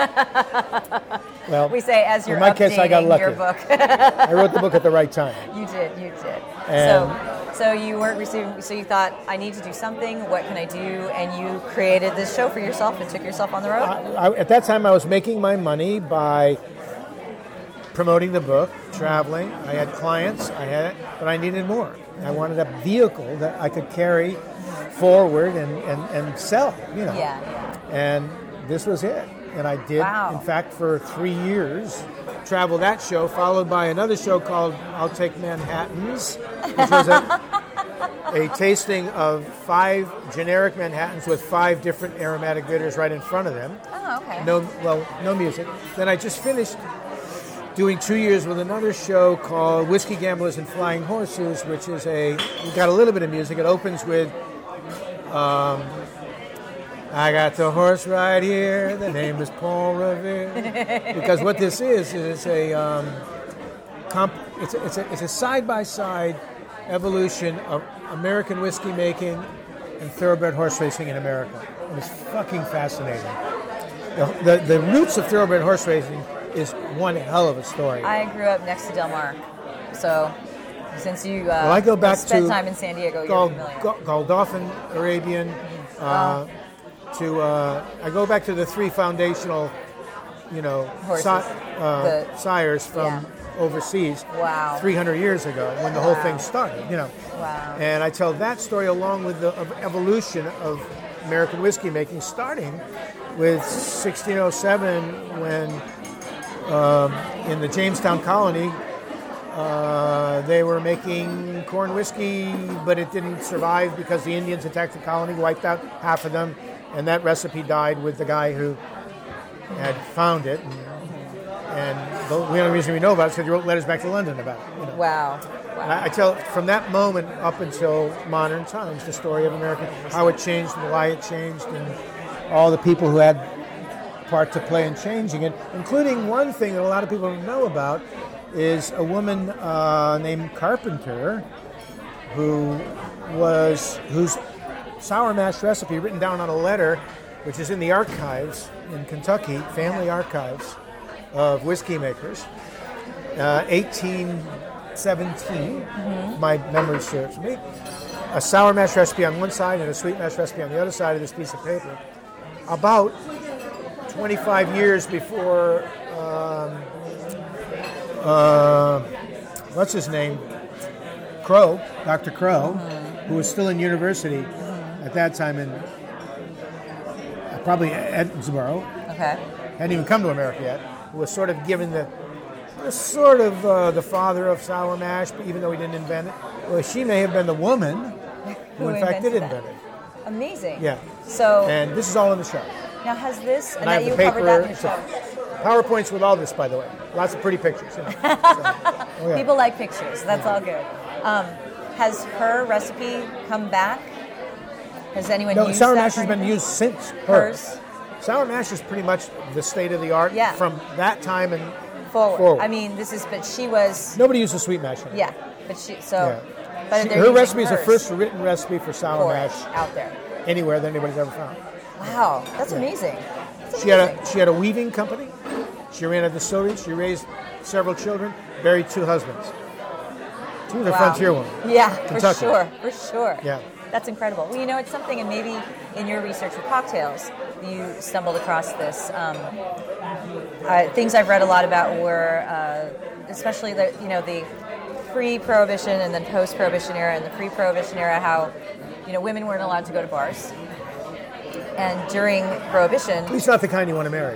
[SPEAKER 3] Well,
[SPEAKER 2] We say as you're
[SPEAKER 3] in my
[SPEAKER 2] updating
[SPEAKER 3] case, I got lucky.
[SPEAKER 2] your book.
[SPEAKER 3] I wrote the book at the right time.
[SPEAKER 2] You did, you did.
[SPEAKER 3] And-
[SPEAKER 2] so, so you weren't receiving. So you thought, I need to do something. What can I do? And you created this show for yourself and took yourself on the road.
[SPEAKER 3] I, I, at that time, I was making my money by promoting the book, traveling. I had clients, I had it, but I needed more. I wanted a vehicle that I could carry forward and, and, and sell, you know.
[SPEAKER 2] Yeah, yeah.
[SPEAKER 3] And this was it. And I did,
[SPEAKER 2] Wow.
[SPEAKER 3] in fact, for three years, travel that show, followed by another show called I'll Take Manhattans, which was a, a tasting of five generic Manhattans with five different aromatic bitters right in front of them.
[SPEAKER 2] Oh, okay.
[SPEAKER 3] No, well, no music. Then I just finished doing two years with another show called Whiskey Gamblers and Flying Horses, which is a, we got a little bit of music. It opens with, um, I got the horse right here. The name is Paul Revere. Because what this is, is it's a, um, comp, it's a, it's a, it's a side-by-side evolution of American whiskey making and thoroughbred horse racing in America. And it's fucking fascinating. The, the, the roots of thoroughbred horse racing is one hell of a story.
[SPEAKER 2] I grew up next to Del Mar, so since you uh,
[SPEAKER 3] well, I go back
[SPEAKER 2] spent
[SPEAKER 3] to
[SPEAKER 2] time in San Diego,
[SPEAKER 3] Gal-
[SPEAKER 2] you're familiar.
[SPEAKER 3] Gal- Godolphin, Arabian. Uh, to uh, I go back to the three foundational, you know,
[SPEAKER 2] Horses.
[SPEAKER 3] si- uh,
[SPEAKER 2] The-
[SPEAKER 3] sires from
[SPEAKER 2] yeah.
[SPEAKER 3] overseas.
[SPEAKER 2] Wow.
[SPEAKER 3] three hundred years ago when the whole
[SPEAKER 2] Wow.
[SPEAKER 3] thing started. You know.
[SPEAKER 2] Wow.
[SPEAKER 3] And I tell that story along with the of evolution of American whiskey making, starting with sixteen oh seven when um, in the Jamestown colony. Uh, they were making corn whiskey, but it didn't survive because the Indians attacked the colony, wiped out half of them, and that recipe died with the guy who had found it. And, and the only reason we know about it is because he wrote letters back to London about it. You know.
[SPEAKER 2] Wow.
[SPEAKER 3] And
[SPEAKER 2] Wow.
[SPEAKER 3] I, I tell from that moment up until modern times the story of America, how it changed and why it changed, and all the people who had part to play in changing it, including one thing that a lot of people don't know about is a woman uh, named Carpenter who was whose sour mash recipe written down on a letter, which is in the archives in Kentucky, family archives of whiskey makers, uh, eighteen seventeen, mm-hmm. my memory serves me. A sour mash recipe on one side and a sweet mash recipe on the other side of this piece of paper. About twenty-five years before, um, uh, what's his name? Crow, Doctor Crow, mm-hmm. who was still in university mm-hmm. at that time in uh, probably Edinburgh.
[SPEAKER 2] Okay.
[SPEAKER 3] Hadn't even come to America yet. Who was sort of given the, the sort of uh, the father of sour mash, but even though he didn't invent it. Well, she may have been the woman who,
[SPEAKER 2] who
[SPEAKER 3] in fact, did
[SPEAKER 2] that.
[SPEAKER 3] invent it.
[SPEAKER 2] Amazing.
[SPEAKER 3] Yeah.
[SPEAKER 2] So
[SPEAKER 3] and this is all in the show.
[SPEAKER 2] Now has this, and,
[SPEAKER 3] and I
[SPEAKER 2] that
[SPEAKER 3] have
[SPEAKER 2] you
[SPEAKER 3] the
[SPEAKER 2] covered
[SPEAKER 3] paper,
[SPEAKER 2] that in the show.
[SPEAKER 3] PowerPoints with all this, by the way. Lots of pretty pictures. You know. so, oh yeah.
[SPEAKER 2] People like pictures. That's all good. Um, has her recipe come back? Has anyone
[SPEAKER 3] no,
[SPEAKER 2] used
[SPEAKER 3] sour
[SPEAKER 2] that
[SPEAKER 3] mash
[SPEAKER 2] for
[SPEAKER 3] has been
[SPEAKER 2] anything?
[SPEAKER 3] used since
[SPEAKER 2] Hers.
[SPEAKER 3] hers. Sour mash is pretty much the state of the art
[SPEAKER 2] Yeah.
[SPEAKER 3] from that time and
[SPEAKER 2] Forward.
[SPEAKER 3] forward.
[SPEAKER 2] I mean, this is, but she was.
[SPEAKER 3] Nobody uses sweet mash anymore.
[SPEAKER 2] Yeah, but she. So.
[SPEAKER 3] Yeah.
[SPEAKER 2] But
[SPEAKER 3] She-
[SPEAKER 2] they're
[SPEAKER 3] her
[SPEAKER 2] using
[SPEAKER 3] recipe is the
[SPEAKER 2] hers
[SPEAKER 3] first written recipe for sour
[SPEAKER 2] for
[SPEAKER 3] mash
[SPEAKER 2] it out there.
[SPEAKER 3] anywhere that anybody's ever found.
[SPEAKER 2] Wow, that's amazing. That's
[SPEAKER 3] She had
[SPEAKER 2] amazing.
[SPEAKER 3] a she had a weaving company. She ran a distillery. She raised several children. Buried two husbands. She was a
[SPEAKER 2] Wow.
[SPEAKER 3] frontier woman.
[SPEAKER 2] Yeah, for
[SPEAKER 3] Kentucky.
[SPEAKER 2] sure, for sure.
[SPEAKER 3] Yeah.
[SPEAKER 2] That's incredible. Well, you know, it's something, and maybe in your research with cocktails, you stumbled across this. Um, uh, things I've read a lot about were, uh, especially the, you know, the pre-prohibition and then post-prohibition era. And the pre-prohibition era, how, you know, women weren't allowed to go to bars, and during prohibition,
[SPEAKER 3] At least not the kind you want to marry.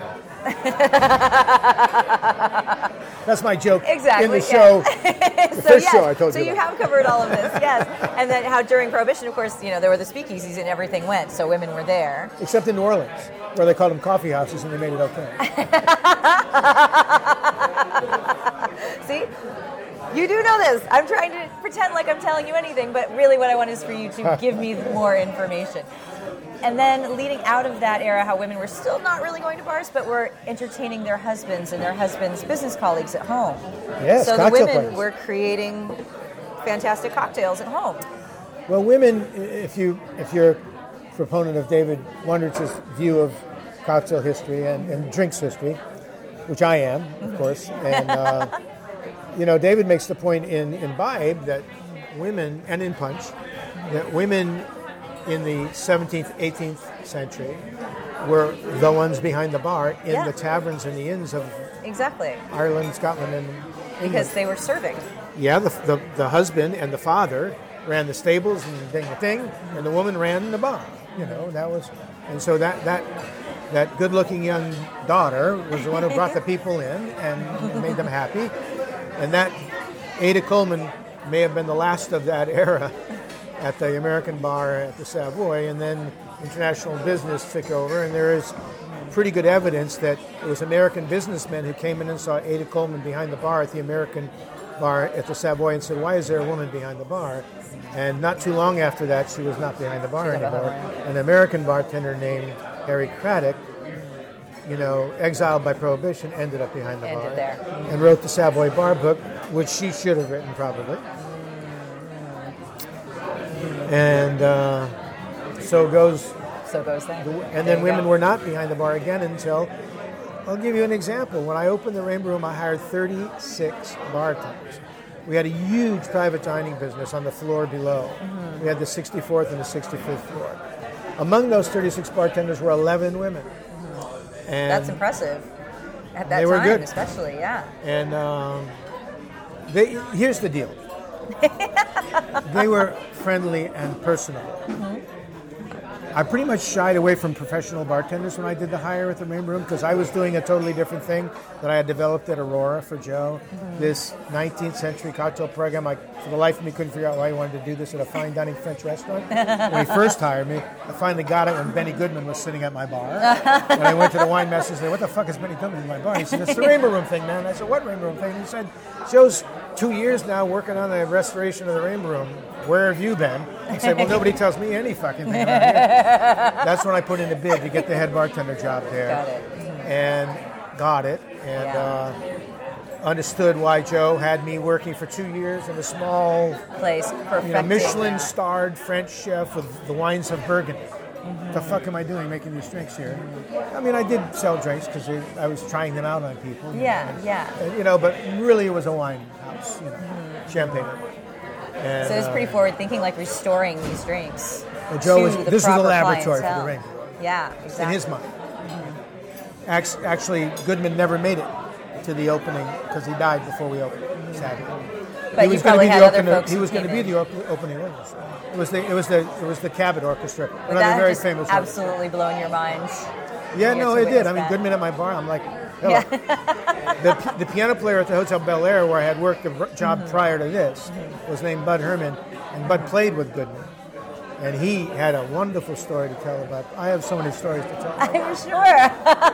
[SPEAKER 3] That's my joke
[SPEAKER 2] exactly
[SPEAKER 3] in the
[SPEAKER 2] yeah.
[SPEAKER 3] show. The
[SPEAKER 2] so
[SPEAKER 3] first
[SPEAKER 2] yes,
[SPEAKER 3] show I told
[SPEAKER 2] so
[SPEAKER 3] you
[SPEAKER 2] you
[SPEAKER 3] about.
[SPEAKER 2] have covered all of this, yes. And then how during Prohibition, of course, you know, there were the speakeasies and everything went, so women were there.
[SPEAKER 3] Except in New Orleans, where they called them coffee houses and they made it okay.
[SPEAKER 2] See? You do know this. I'm trying to pretend like I'm telling you anything, but really what I want is for you to give me more information. And then leading out of that era, how women were still not really going to bars, but were entertaining their husbands and their husbands' business colleagues at home.
[SPEAKER 3] Yes,
[SPEAKER 2] so the
[SPEAKER 3] cocktail
[SPEAKER 2] women
[SPEAKER 3] parties.
[SPEAKER 2] were creating fantastic cocktails at home.
[SPEAKER 3] Well, women, if you if you're a proponent of David Wondrich's view of cocktail history and, and drinks history, which I am, of course, and uh, you know, David makes the point in Imbibe that women, and in Punch, that women in the seventeenth, eighteenth century were the ones behind the bar in
[SPEAKER 2] Yeah.
[SPEAKER 3] the taverns and the inns of
[SPEAKER 2] Exactly.
[SPEAKER 3] Ireland, Scotland, and England.
[SPEAKER 2] Because they were serving.
[SPEAKER 3] Yeah, the, the the husband and the father ran the stables and ding the thing, and the woman ran the bar. You know, that was, and so that that that good-looking young daughter was the one who brought the people in and made them happy, and that Ada Coleman may have been the last of that era at the American bar at the Savoy, and then international business took over, and there is pretty good evidence that it was American businessmen who came in and saw Ada Coleman behind the bar at the American bar at the Savoy and said, "Why is there a woman behind the bar?" And not too long after that, she was not behind the bar anymore. An American bartender named Harry Craddock, you know, exiled by Prohibition, ended up behind the
[SPEAKER 2] Ended
[SPEAKER 3] bar
[SPEAKER 2] there.
[SPEAKER 3] and wrote the Savoy Bar Book, which she should have written probably. And uh, so goes,
[SPEAKER 2] So goes that.
[SPEAKER 3] and
[SPEAKER 2] There
[SPEAKER 3] then
[SPEAKER 2] you
[SPEAKER 3] women
[SPEAKER 2] go.
[SPEAKER 3] were not behind the bar again until, I'll give you an example. When I opened the Rainbow Room, I hired thirty-six bartenders. We had a huge private dining business on the floor below.
[SPEAKER 2] Mm-hmm.
[SPEAKER 3] We had the sixty-fourth and the sixty-fifth floor. Among those thirty-six bartenders were eleven women. And
[SPEAKER 2] That's impressive. At that
[SPEAKER 3] They were
[SPEAKER 2] time,
[SPEAKER 3] good.
[SPEAKER 2] especially, yeah.
[SPEAKER 3] And um, they, here's the deal. They were friendly and personal.
[SPEAKER 2] Mm-hmm.
[SPEAKER 3] I pretty much shied away from professional bartenders when I did the hire at the Rainbow Room because I was doing a totally different thing that I had developed at Aurora for Joe.
[SPEAKER 2] Mm-hmm.
[SPEAKER 3] This nineteenth century cocktail program. I, for the life of me, couldn't figure out why he wanted to do this at a fine dining French restaurant. When he first hired me, I finally got it when Benny Goodman was sitting at my bar. When I went to the wine master and said, "What the fuck is Benny Goodman in my bar?" He said, "It's the Rainbow Room thing, man." I said, "What Rainbow Room thing?" And he said, "Joe's two years now working on the restoration of the Rainbow Room. Where have you been?" I said, "Well, nobody tells me any fucking thing around here." That's when I put in a bid to get the head bartender job there.
[SPEAKER 2] Got it.
[SPEAKER 3] And got it. And
[SPEAKER 2] Yeah.
[SPEAKER 3] uh, understood why Joe had me working for two years in a small,
[SPEAKER 2] Place perfect.
[SPEAKER 3] you know, Michelin-starred French chef with the wines of Burgundy. What the fuck am I doing making these drinks here? I mean, I did sell drinks because I was trying them out on people.
[SPEAKER 2] Yeah,
[SPEAKER 3] know,
[SPEAKER 2] yeah.
[SPEAKER 3] and, you know, but really it was a wine house, you know, mm-hmm. champagne. And,
[SPEAKER 2] So it's pretty
[SPEAKER 3] uh,
[SPEAKER 2] forward thinking, like restoring these drinks.
[SPEAKER 3] well, Joe
[SPEAKER 2] to
[SPEAKER 3] was,
[SPEAKER 2] the
[SPEAKER 3] this was the
[SPEAKER 2] proper
[SPEAKER 3] laboratory
[SPEAKER 2] clientele.
[SPEAKER 3] for the ring,
[SPEAKER 2] Yeah, exactly.
[SPEAKER 3] in his mind. Act- Actually, Goodman never made it to the opening because he died before we opened, sadly.
[SPEAKER 2] But
[SPEAKER 3] he
[SPEAKER 2] you
[SPEAKER 3] was
[SPEAKER 2] probably
[SPEAKER 3] going to be
[SPEAKER 2] had
[SPEAKER 3] the
[SPEAKER 2] other
[SPEAKER 3] opener,
[SPEAKER 2] folks
[SPEAKER 3] He
[SPEAKER 2] who
[SPEAKER 3] was going to
[SPEAKER 2] came
[SPEAKER 3] be
[SPEAKER 2] in.
[SPEAKER 3] the op- opening orchestra. It was the it was the it was the Cabot Orchestra,
[SPEAKER 2] Would
[SPEAKER 3] another
[SPEAKER 2] that have
[SPEAKER 3] very
[SPEAKER 2] just
[SPEAKER 3] famous orchestra.
[SPEAKER 2] absolutely blown your mind?
[SPEAKER 3] Yeah,
[SPEAKER 2] You
[SPEAKER 3] no,
[SPEAKER 2] get to
[SPEAKER 3] it did.
[SPEAKER 2] witness
[SPEAKER 3] I mean,
[SPEAKER 2] that.
[SPEAKER 3] Goodman at my bar. I'm like, hello. the the piano player at the Hotel Bel Air, where I had worked the r- job
[SPEAKER 2] Mm-hmm.
[SPEAKER 3] prior to this, was named Bud Herman, and Bud played with Goodman, and he had a wonderful story to tell about. I have so many stories to tell.
[SPEAKER 2] I'm sure.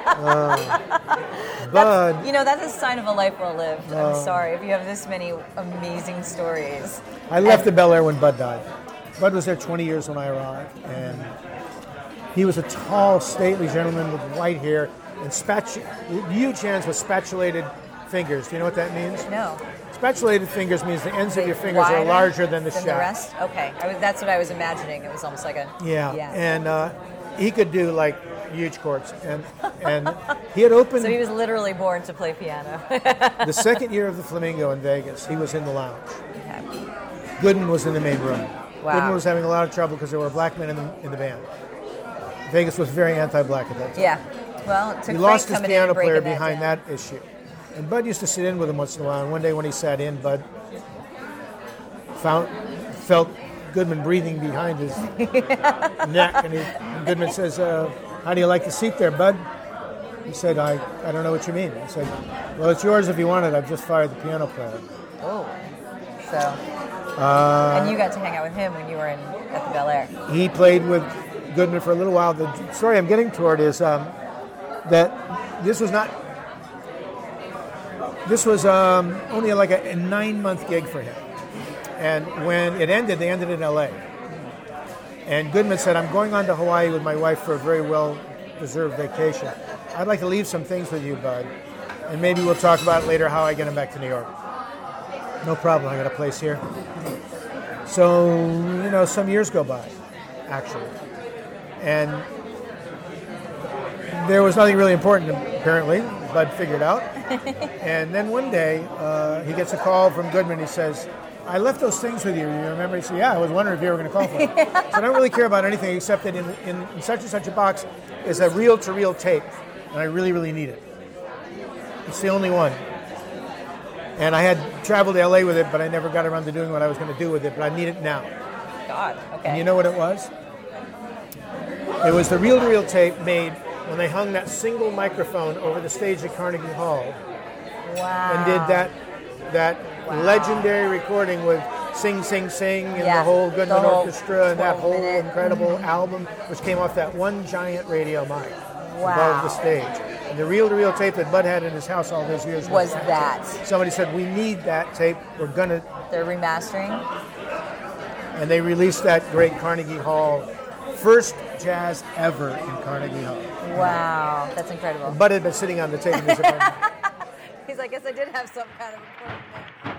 [SPEAKER 3] Bud,
[SPEAKER 2] You know, that's a sign of a life well lived. I'm
[SPEAKER 3] Oh.
[SPEAKER 2] sorry if you have this many amazing stories.
[SPEAKER 3] I left
[SPEAKER 2] And-
[SPEAKER 3] the Bel Air when Bud died. Bud was there twenty years when I arrived, and he was a tall, stately gentleman with white hair and spatu- huge hands with spatulated fingers. Do you know what that means?
[SPEAKER 2] No.
[SPEAKER 3] Spatulated fingers means the ends of your fingers are
[SPEAKER 2] Wider
[SPEAKER 3] larger than the
[SPEAKER 2] than
[SPEAKER 3] shaft.
[SPEAKER 2] the rest? Okay. I was, that's what I was imagining. It was almost like a.
[SPEAKER 3] Yeah,
[SPEAKER 2] Yeah.
[SPEAKER 3] and uh, he could do like huge chords, and and he had opened
[SPEAKER 2] So he was literally born to play piano.
[SPEAKER 3] the second year of the Flamingo in Vegas. He was in the lounge.
[SPEAKER 2] Okay.
[SPEAKER 3] Gooden was in the main room.
[SPEAKER 2] Wow.
[SPEAKER 3] Gooden was having a lot of trouble because there were black men in the, in the band. Vegas was very anti-black at that time.
[SPEAKER 2] Yeah. Well, it took
[SPEAKER 3] He
[SPEAKER 2] Frank
[SPEAKER 3] lost his
[SPEAKER 2] coming in and
[SPEAKER 3] piano player
[SPEAKER 2] breaking
[SPEAKER 3] behind
[SPEAKER 2] down.
[SPEAKER 3] that issue. And Bud used to sit in with him once in a while. And one day when he sat in, Bud found, felt Goodman breathing behind his neck. And, he, and Goodman says, uh, how do you like the seat there, Bud? He said, I, I don't know what you mean. He said, well, it's yours if you want it. I've just fired the piano player.
[SPEAKER 2] Oh. So.
[SPEAKER 3] Uh,
[SPEAKER 2] and you got to hang out with him when you were in at the Bel Air.
[SPEAKER 3] He played with Goodman for a little while. The story I'm getting toward is um, that this was not, this was um, only like a, a nine-month gig for him. And when it ended, they ended in L A. And Goodman said, I'm going on to Hawaii with my wife for a very well-deserved vacation. I'd like to leave some things with you, Bud. And maybe we'll talk about later how I get him back to New York. No problem, I got a place here. So, you know, some years go by, actually. And there was nothing really important, apparently, Bud figured out. And then one day, uh, he gets a call from Goodman. He says, I left those things with you. You remember? He said, yeah, I was wondering if you were going to call for them. So I don't really care about anything except that in, in, in such and such a box is a reel-to-reel tape, and I really, really need it. It's the only one. And I had traveled to L A with it, but I never got around to doing what I was going to do with it, but I need it now.
[SPEAKER 2] God. Okay.
[SPEAKER 3] And you know what it was? It was the reel-to-reel tape made when they hung that single microphone over the stage at Carnegie Hall
[SPEAKER 2] Wow.
[SPEAKER 3] and did that that
[SPEAKER 2] Wow.
[SPEAKER 3] legendary recording with Sing, Sing, Sing and
[SPEAKER 2] Yeah,
[SPEAKER 3] the whole Goodman
[SPEAKER 2] the whole
[SPEAKER 3] Orchestra and that whole
[SPEAKER 2] twelve-minute.
[SPEAKER 3] incredible album, which came off that one giant radio mic
[SPEAKER 2] Wow.
[SPEAKER 3] above the stage. And the reel-to-reel tape that Bud had in his house all those years
[SPEAKER 2] Was that.
[SPEAKER 3] Somebody said, we need that tape. We're going to...
[SPEAKER 2] They're remastering.
[SPEAKER 3] And they released that great Carnegie Hall, first jazz ever in Carnegie Hall.
[SPEAKER 2] Wow. That's incredible.
[SPEAKER 3] Bud had been sitting on the tape in his apartment.
[SPEAKER 2] He's like, I guess I did have some kind of important thing.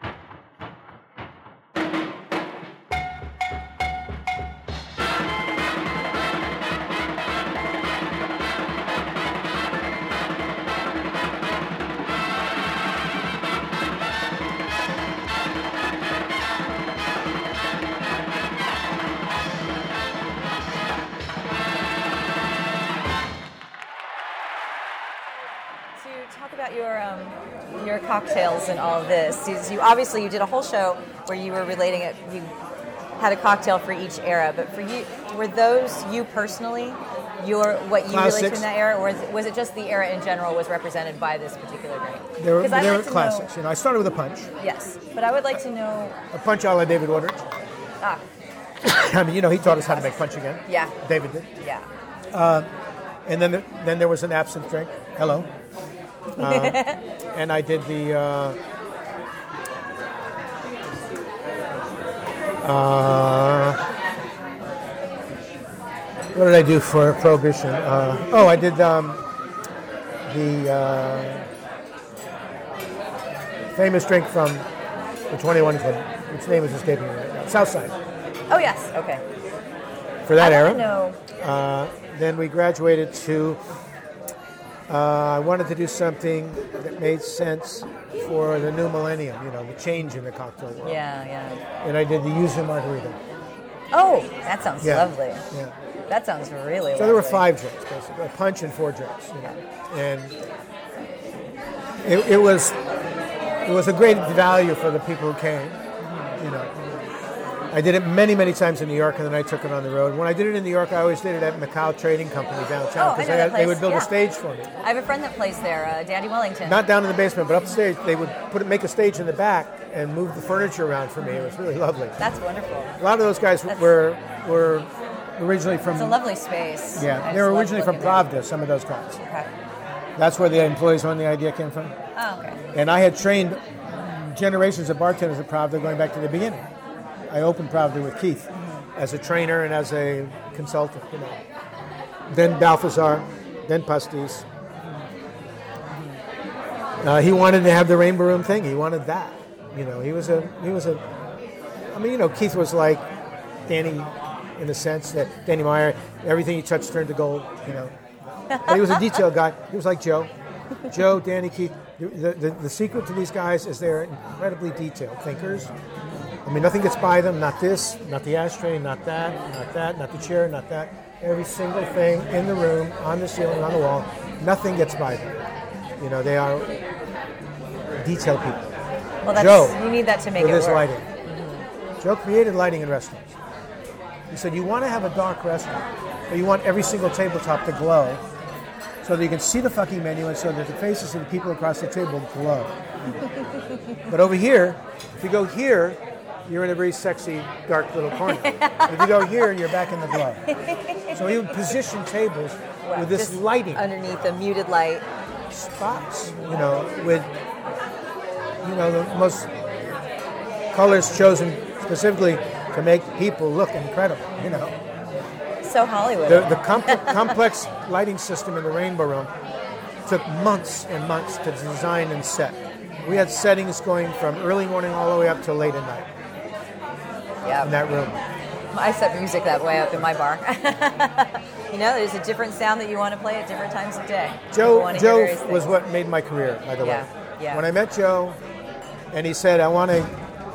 [SPEAKER 2] To talk about your um, your cocktails and all of this, you, you obviously you did a whole show where you were relating it. You had a cocktail for each era, but for you, were those you personally, your what you relate to
[SPEAKER 3] Classics.
[SPEAKER 2] in that era, or was it, was it just the era in general was represented by this particular drink?
[SPEAKER 3] They were,
[SPEAKER 2] 'Cause I'd
[SPEAKER 3] they were
[SPEAKER 2] like to
[SPEAKER 3] classics. You know, I started with a punch.
[SPEAKER 2] know- yes, but I would like to know.
[SPEAKER 3] A punch a la David Woodridge.
[SPEAKER 2] Ah,
[SPEAKER 3] I mean, you know, he taught us how to make punch again.
[SPEAKER 2] yeah,
[SPEAKER 3] David did.
[SPEAKER 2] yeah.
[SPEAKER 3] And then, the, then there was an absinthe drink. Hello. Uh, and I did the... Uh, uh, what did I do for Prohibition? Uh, oh, I did um, the... Uh, famous drink from the twenty-one Club. Its name is escaping me right now. Southside.
[SPEAKER 2] Oh yes. Okay.
[SPEAKER 3] For that
[SPEAKER 2] I
[SPEAKER 3] era.
[SPEAKER 2] don't know.
[SPEAKER 3] Uh, then we graduated to. Uh, I wanted to do something that made sense for the new millennium. You know, the change in the cocktail world.
[SPEAKER 2] Yeah, yeah.
[SPEAKER 3] And I did the yuzu margarita.
[SPEAKER 2] Oh, that sounds
[SPEAKER 3] Yeah.
[SPEAKER 2] lovely.
[SPEAKER 3] Yeah.
[SPEAKER 2] That sounds really.
[SPEAKER 3] So there were
[SPEAKER 2] lovely.
[SPEAKER 3] five drinks, basically, a punch and four drinks, you know. And it, it was it was a great value for the people who came, you know. I did it many, many times in New York, and then I took it on the road. When I did it in New York, I always did it at Macau Trading Company downtown
[SPEAKER 2] Oh, I
[SPEAKER 3] because
[SPEAKER 2] know
[SPEAKER 3] they,
[SPEAKER 2] that
[SPEAKER 3] had- they
[SPEAKER 2] place,
[SPEAKER 3] would build
[SPEAKER 2] yeah.
[SPEAKER 3] a stage for me.
[SPEAKER 2] I have a friend that plays there, uh, Daddy Wellington.
[SPEAKER 3] Not down in the basement, but upstairs. They would put it, make a stage in the back and move the furniture around for me. It was really lovely.
[SPEAKER 2] That's wonderful.
[SPEAKER 3] A lot of those guys
[SPEAKER 2] That's-
[SPEAKER 3] were were originally from
[SPEAKER 2] It's a lovely space.
[SPEAKER 3] yeah,
[SPEAKER 2] I
[SPEAKER 3] they were
[SPEAKER 2] just love
[SPEAKER 3] originally from
[SPEAKER 2] looking at
[SPEAKER 3] Pravda. Some of those guys.
[SPEAKER 2] it. Okay.
[SPEAKER 3] That's where the employees owned the idea came from.
[SPEAKER 2] Oh, okay.
[SPEAKER 3] And I had trained generations of bartenders at Pravda going back to the beginning. I opened Pravda with Keith as a trainer and as a consultant, you know. Then Balthazar, then Pastis. Uh, he wanted to have the Rainbow Room thing. He wanted that. You know, he was a he was a. I mean, you know, Keith was like Danny, in the sense that Danny Meyer, everything he touched turned to gold. You know, but he was a detail guy. He was like Joe, Joe, Danny, Keith. The, the the secret to these guys is they're incredibly detailed thinkers. I mean, nothing gets by them. Not this, not the ashtray, not that, not that, not the chair, not that. Every single thing in the room, on the ceiling, on the wall, nothing gets by them. You know, they are detail people.
[SPEAKER 2] Well, that's,
[SPEAKER 3] Joe,
[SPEAKER 2] you need that to make
[SPEAKER 3] with
[SPEAKER 2] it
[SPEAKER 3] his
[SPEAKER 2] work.
[SPEAKER 3] lighting. Joe created lighting in restaurants. He said, you want to have a dark restaurant, but you want every single tabletop to glow so that you can see the fucking menu and so that the faces of the people across the table glow. But over here, if you go here, you're in a very sexy, dark little corner. If you go here, you're back in the glow. So he would position tables with this
[SPEAKER 2] Just
[SPEAKER 3] lighting
[SPEAKER 2] underneath the muted light.
[SPEAKER 3] spots, you know, with, you know, the most colors chosen specifically to make people look incredible, you know.
[SPEAKER 2] So Hollywood.
[SPEAKER 3] The, the com- complex lighting system in the Rainbow Room took months and months to design and set. We had settings going from early morning all the way up till late at night
[SPEAKER 2] yeah.
[SPEAKER 3] in that room.
[SPEAKER 2] I set music that way up in my bar. You know, there's a different sound that you want to play at different times of day. People
[SPEAKER 3] Joe,
[SPEAKER 2] want to hear
[SPEAKER 3] Joe
[SPEAKER 2] various
[SPEAKER 3] was
[SPEAKER 2] things.
[SPEAKER 3] what made my career, by the
[SPEAKER 2] Yeah,
[SPEAKER 3] way.
[SPEAKER 2] yeah.
[SPEAKER 3] When I met Joe, and he said, I want a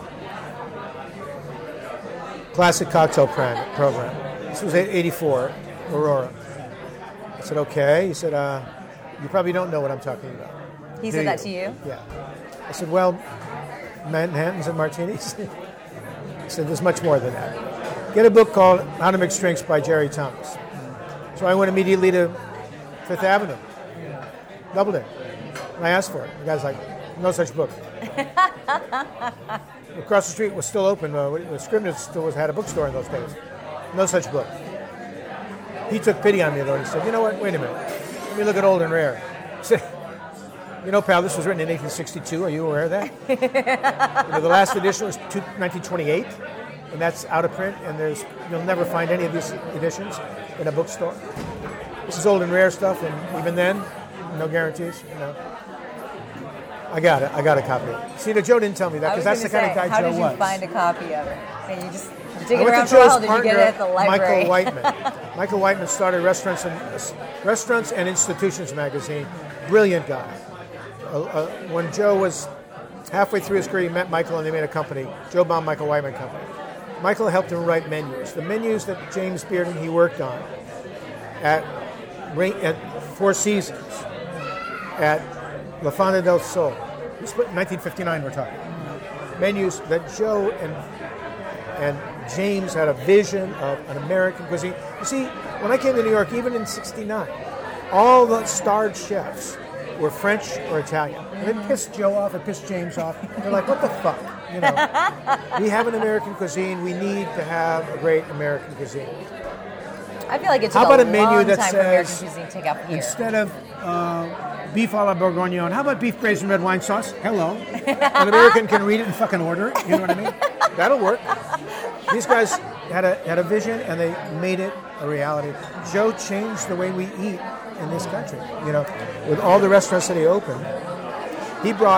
[SPEAKER 3] classic cocktail plan, program. This was eighty-four, Aurora. I said, okay. He said, uh, you probably don't know what I'm talking about.
[SPEAKER 2] He
[SPEAKER 3] do
[SPEAKER 2] said that to you?
[SPEAKER 3] Yeah. I said, well, Manhattans and martinis. He said, there's much more than that. Get a book called How to Mix Drinks by Jerry Thomas. So I went immediately to Fifth Avenue, Doubleday, and I asked for it. The guy's like, no such book. Across the street was still open. Uh, Scribner's still was, had a bookstore in those days. No such book. He took pity on me, though, and he said, you know what, wait a minute. Let me look at Old and Rare. He said, you know, pal, this was written in eighteen sixty-two. Are you aware of that? You know, the last edition was nineteen twenty-eight, and that's out of print, and there's you'll never find any of these editions in a bookstore. This is Old and Rare stuff, and even then, no guarantees, you know. I got it. I got a copy of it. See, no, Joe didn't tell me that,
[SPEAKER 2] I
[SPEAKER 3] because
[SPEAKER 2] was
[SPEAKER 3] that's the
[SPEAKER 2] gonna
[SPEAKER 3] kind
[SPEAKER 2] say,
[SPEAKER 3] of guy
[SPEAKER 2] how
[SPEAKER 3] Joe
[SPEAKER 2] did you
[SPEAKER 3] was.
[SPEAKER 2] find a copy of it? And you just dig
[SPEAKER 3] I
[SPEAKER 2] around
[SPEAKER 3] went to
[SPEAKER 2] for a while.
[SPEAKER 3] Joe's
[SPEAKER 2] Did you
[SPEAKER 3] partner,
[SPEAKER 2] get it at the library?
[SPEAKER 3] Michael Whiteman. Michael Whiteman started Restaurants and Restaurants and Institutions magazine. Brilliant guy. Uh, uh, when Joe was halfway through his career, he met Michael and they made a company, Joe Baum Michael Whiteman Company. Michael helped him write menus. The menus that James Beard and he worked on at, at Four Seasons, at La Fonda del Sol. This was nineteen fifty-nine we're talking. Menus that Joe and and James had a vision of an American cuisine. You see, when I came to New York, even in sixty-nine, all the starred chefs were French or Italian. And it pissed Joe off, it pissed James off. They're like, what the fuck? You know, we have an American cuisine, we need to have a great American cuisine.
[SPEAKER 2] I feel like it took
[SPEAKER 3] How about
[SPEAKER 2] a,
[SPEAKER 3] a menu
[SPEAKER 2] long
[SPEAKER 3] that
[SPEAKER 2] time for American
[SPEAKER 3] says,
[SPEAKER 2] cuisine to take up here.
[SPEAKER 3] Instead of uh, beef a la bourguignon, how about beef braised in red wine sauce? Hello. An American can read it and fucking order it. You know what I mean? That'll work. These guys had a had a vision and they made it a reality. Joe changed the way we eat in this country. You know, with all the restaurants that he opened, he brought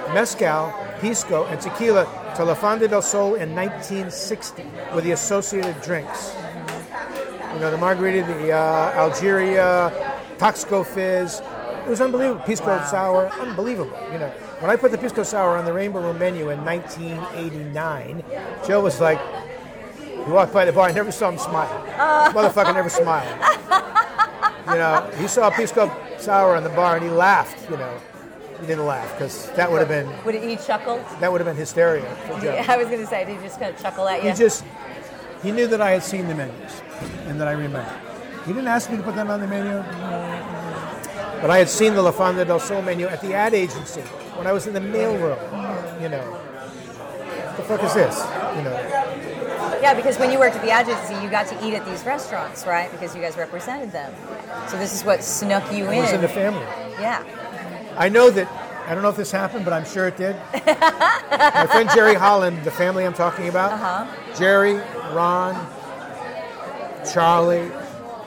[SPEAKER 3] mezcal, pisco, and tequila to La Fonda del Sol in nineteen sixty with the associated drinks. You know, the margarita, the uh, Algeria, Toxco Fizz. It was unbelievable. Pisco
[SPEAKER 2] Wow.
[SPEAKER 3] Sour, unbelievable. You know, when I put the Pisco Sour on the Rainbow Room menu in nineteen eighty-nine, Joe was like, he walked by the bar, I never saw him smile.
[SPEAKER 2] Uh.
[SPEAKER 3] Motherfucker never smiled. You know, he saw Pisco Sour on the bar and he laughed, you know. He didn't laugh because that would have been
[SPEAKER 2] Would he chuckle?
[SPEAKER 3] that would have been hysteria for Joe.
[SPEAKER 2] Yeah, I was going to say, did he just kind of chuckle at you?
[SPEAKER 3] He just, he knew that I had seen the menus and that I remembered. He didn't ask me to put that on the menu, but I had seen the La Fonda del Sol menu at the ad agency when I was in the mailroom. You know, what the fuck is this? You know,
[SPEAKER 2] Yeah, because when you worked at the agency, you got to eat at these restaurants, right? Because you guys represented them. So this is what snuck you
[SPEAKER 3] I was
[SPEAKER 2] in.
[SPEAKER 3] in the family.
[SPEAKER 2] Yeah.
[SPEAKER 3] I know that, I don't know if this happened, but I'm sure it did. My friend Jerry Holland, the family I'm talking about,
[SPEAKER 2] Uh-huh.
[SPEAKER 3] Jerry, Ron, Charlie,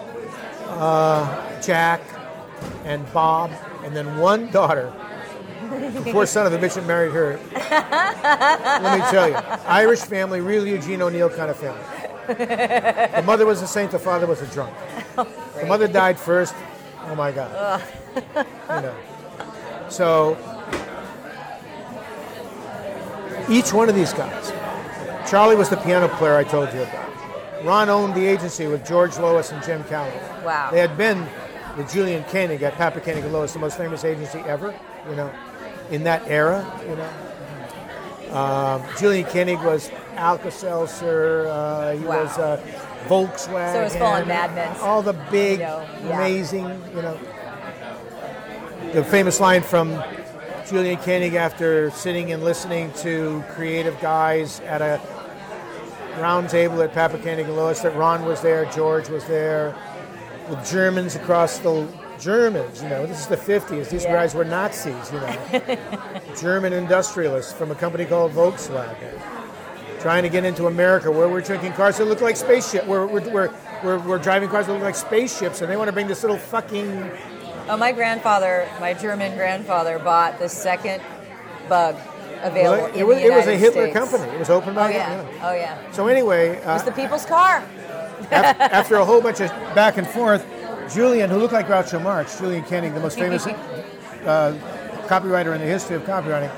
[SPEAKER 3] uh, Jack, and Bob, and then one daughter. The poor son of a bitch that married her. Let me tell you, Irish family, real Eugene O'Neill kind of family. The mother was a saint, the father was a drunk. The mother died first. Oh my God. You know. So each one of these guys. Charlie was the piano player I told you about. Ron owned the agency with George Lois and Jim Calloway.
[SPEAKER 2] Wow.
[SPEAKER 3] They had been with Julian Koenig at Papa Koenig and Lois, the most famous agency ever, you know, in that era, you know. Um, Julian Koenig was Alka-Seltzer, uh, he
[SPEAKER 2] Wow.
[SPEAKER 3] was uh, Volkswagen.
[SPEAKER 2] So it was full on Mad Men.
[SPEAKER 3] All the big,
[SPEAKER 2] You know, yeah.
[SPEAKER 3] amazing, you know. The famous line from Julian Koenig after sitting and listening to creative guys at a round table at Papa Koenig and Lois, that Ron was there, George was there, with Germans across the Germans, you know, this is the fifties. These
[SPEAKER 2] Yeah.
[SPEAKER 3] guys were Nazis, you know. German industrialists from a company called Volkswagen, trying to get into America where we're drinking cars that look like spaceships. We're, we're, we're, we're, we're driving cars that look like spaceships, and they want to bring this little fucking...
[SPEAKER 2] Oh, my grandfather, my German grandfather, bought the second bug available
[SPEAKER 3] Well,
[SPEAKER 2] in
[SPEAKER 3] it, was,
[SPEAKER 2] the
[SPEAKER 3] it was a
[SPEAKER 2] United
[SPEAKER 3] Hitler
[SPEAKER 2] States.
[SPEAKER 3] company. It was opened
[SPEAKER 2] Oh
[SPEAKER 3] by
[SPEAKER 2] yeah.
[SPEAKER 3] Hitler.
[SPEAKER 2] Oh yeah.
[SPEAKER 3] So anyway,
[SPEAKER 2] It
[SPEAKER 3] uh,
[SPEAKER 2] was the people's car.
[SPEAKER 3] af- after a whole bunch of back and forth, Julian, who looked like Groucho Marx, Julian Koenig, the most famous uh, copywriter in the history of copywriting,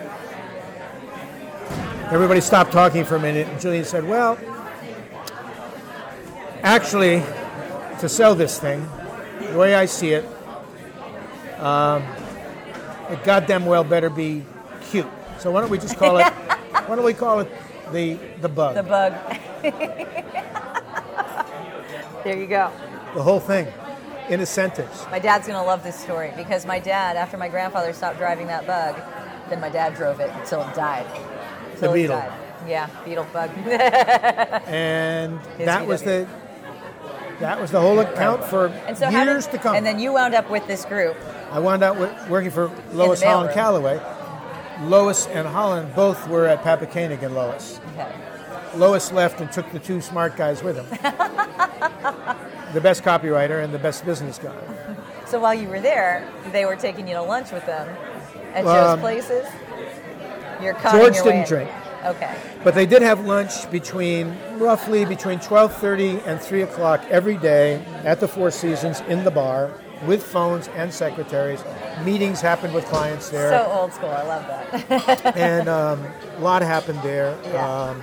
[SPEAKER 3] everybody stopped talking for a minute, and Julian said, well, actually, to sell this thing, the way I see it, um, it goddamn well better be cute. So why don't we just call it, why don't we call it the, the bug?
[SPEAKER 2] The bug. There you go.
[SPEAKER 3] The whole thing, in a sentence.
[SPEAKER 2] My dad's going to love this story because my dad, after my grandfather stopped driving that bug, then my dad drove it until it died.
[SPEAKER 3] The
[SPEAKER 2] Until it
[SPEAKER 3] Beetle.
[SPEAKER 2] died. Yeah, Beetle bug.
[SPEAKER 3] And
[SPEAKER 2] His
[SPEAKER 3] that was
[SPEAKER 2] V W.
[SPEAKER 3] the that was the whole account for
[SPEAKER 2] And so how
[SPEAKER 3] years
[SPEAKER 2] did,
[SPEAKER 3] to come.
[SPEAKER 2] And then you wound up with this group.
[SPEAKER 3] I wound up with, working for Lois
[SPEAKER 2] mailroom.
[SPEAKER 3] Holland Calloway. Lois and Holland both were at Papa Koenig and Lois.
[SPEAKER 2] Okay.
[SPEAKER 3] Lois left and took the two smart guys with him. The best copywriter and the best business guy.
[SPEAKER 2] So while you were there, they were taking you to lunch with them at
[SPEAKER 3] Um,
[SPEAKER 2] Joe's places? You're conning
[SPEAKER 3] George
[SPEAKER 2] your
[SPEAKER 3] didn't
[SPEAKER 2] way.
[SPEAKER 3] drink.
[SPEAKER 2] Okay.
[SPEAKER 3] But they did have lunch between, roughly between twelve thirty and three o'clock every day at the Four Seasons in the bar with phones and secretaries. Meetings happened with clients there.
[SPEAKER 2] So old school. I love that.
[SPEAKER 3] and um, a lot happened there.
[SPEAKER 2] Yeah.
[SPEAKER 3] Um,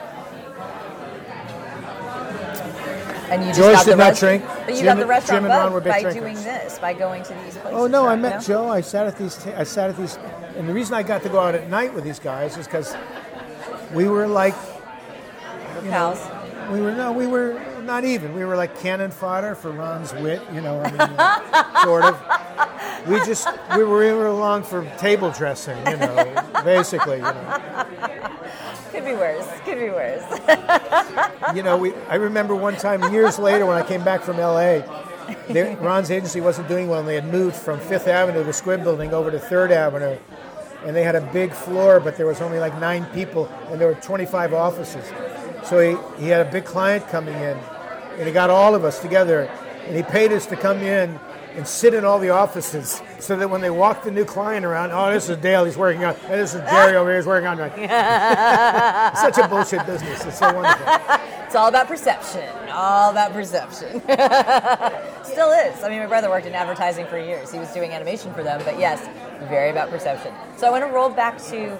[SPEAKER 2] And you just
[SPEAKER 3] George
[SPEAKER 2] got
[SPEAKER 3] did
[SPEAKER 2] the
[SPEAKER 3] not
[SPEAKER 2] rest-
[SPEAKER 3] drink.
[SPEAKER 2] But you
[SPEAKER 3] Jim
[SPEAKER 2] got the
[SPEAKER 3] and-
[SPEAKER 2] restaurant
[SPEAKER 3] Jim and Ron
[SPEAKER 2] bug
[SPEAKER 3] were big
[SPEAKER 2] by
[SPEAKER 3] drinkers.
[SPEAKER 2] doing this, by going to these places.
[SPEAKER 3] oh no, I
[SPEAKER 2] right?
[SPEAKER 3] met Joe. I sat at these. T- I sat at these, and the reason I got to go out at night with these guys is because we were like, you know,
[SPEAKER 2] Pals.
[SPEAKER 3] we were no, we were not even. We were like cannon fodder for Ron's wit. You know, I mean, uh, sort of. We just we were, we were along for table dressing. You know, basically. You know.
[SPEAKER 2] Could be worse. Could be worse.
[SPEAKER 3] You know, we. I remember one time years later when I came back from L A, they, Ron's agency wasn't doing well, and they had moved from Fifth Avenue, the Squibb Building, over to Third Avenue, and they had a big floor, but there was only like nine people, and there were twenty-five offices. So he, he had a big client coming in, and he got all of us together, and he paid us to come in and sit in all the offices so that when they walk the new client around, oh, this is Dale, he's working on, and this is Jerry over here, he's working on. Such a bullshit business. It's so wonderful.
[SPEAKER 2] It's all about perception. All about perception. Still is. I mean, my brother worked in advertising for years. He was doing animation for them, but yes, very about perception. So I want to roll back to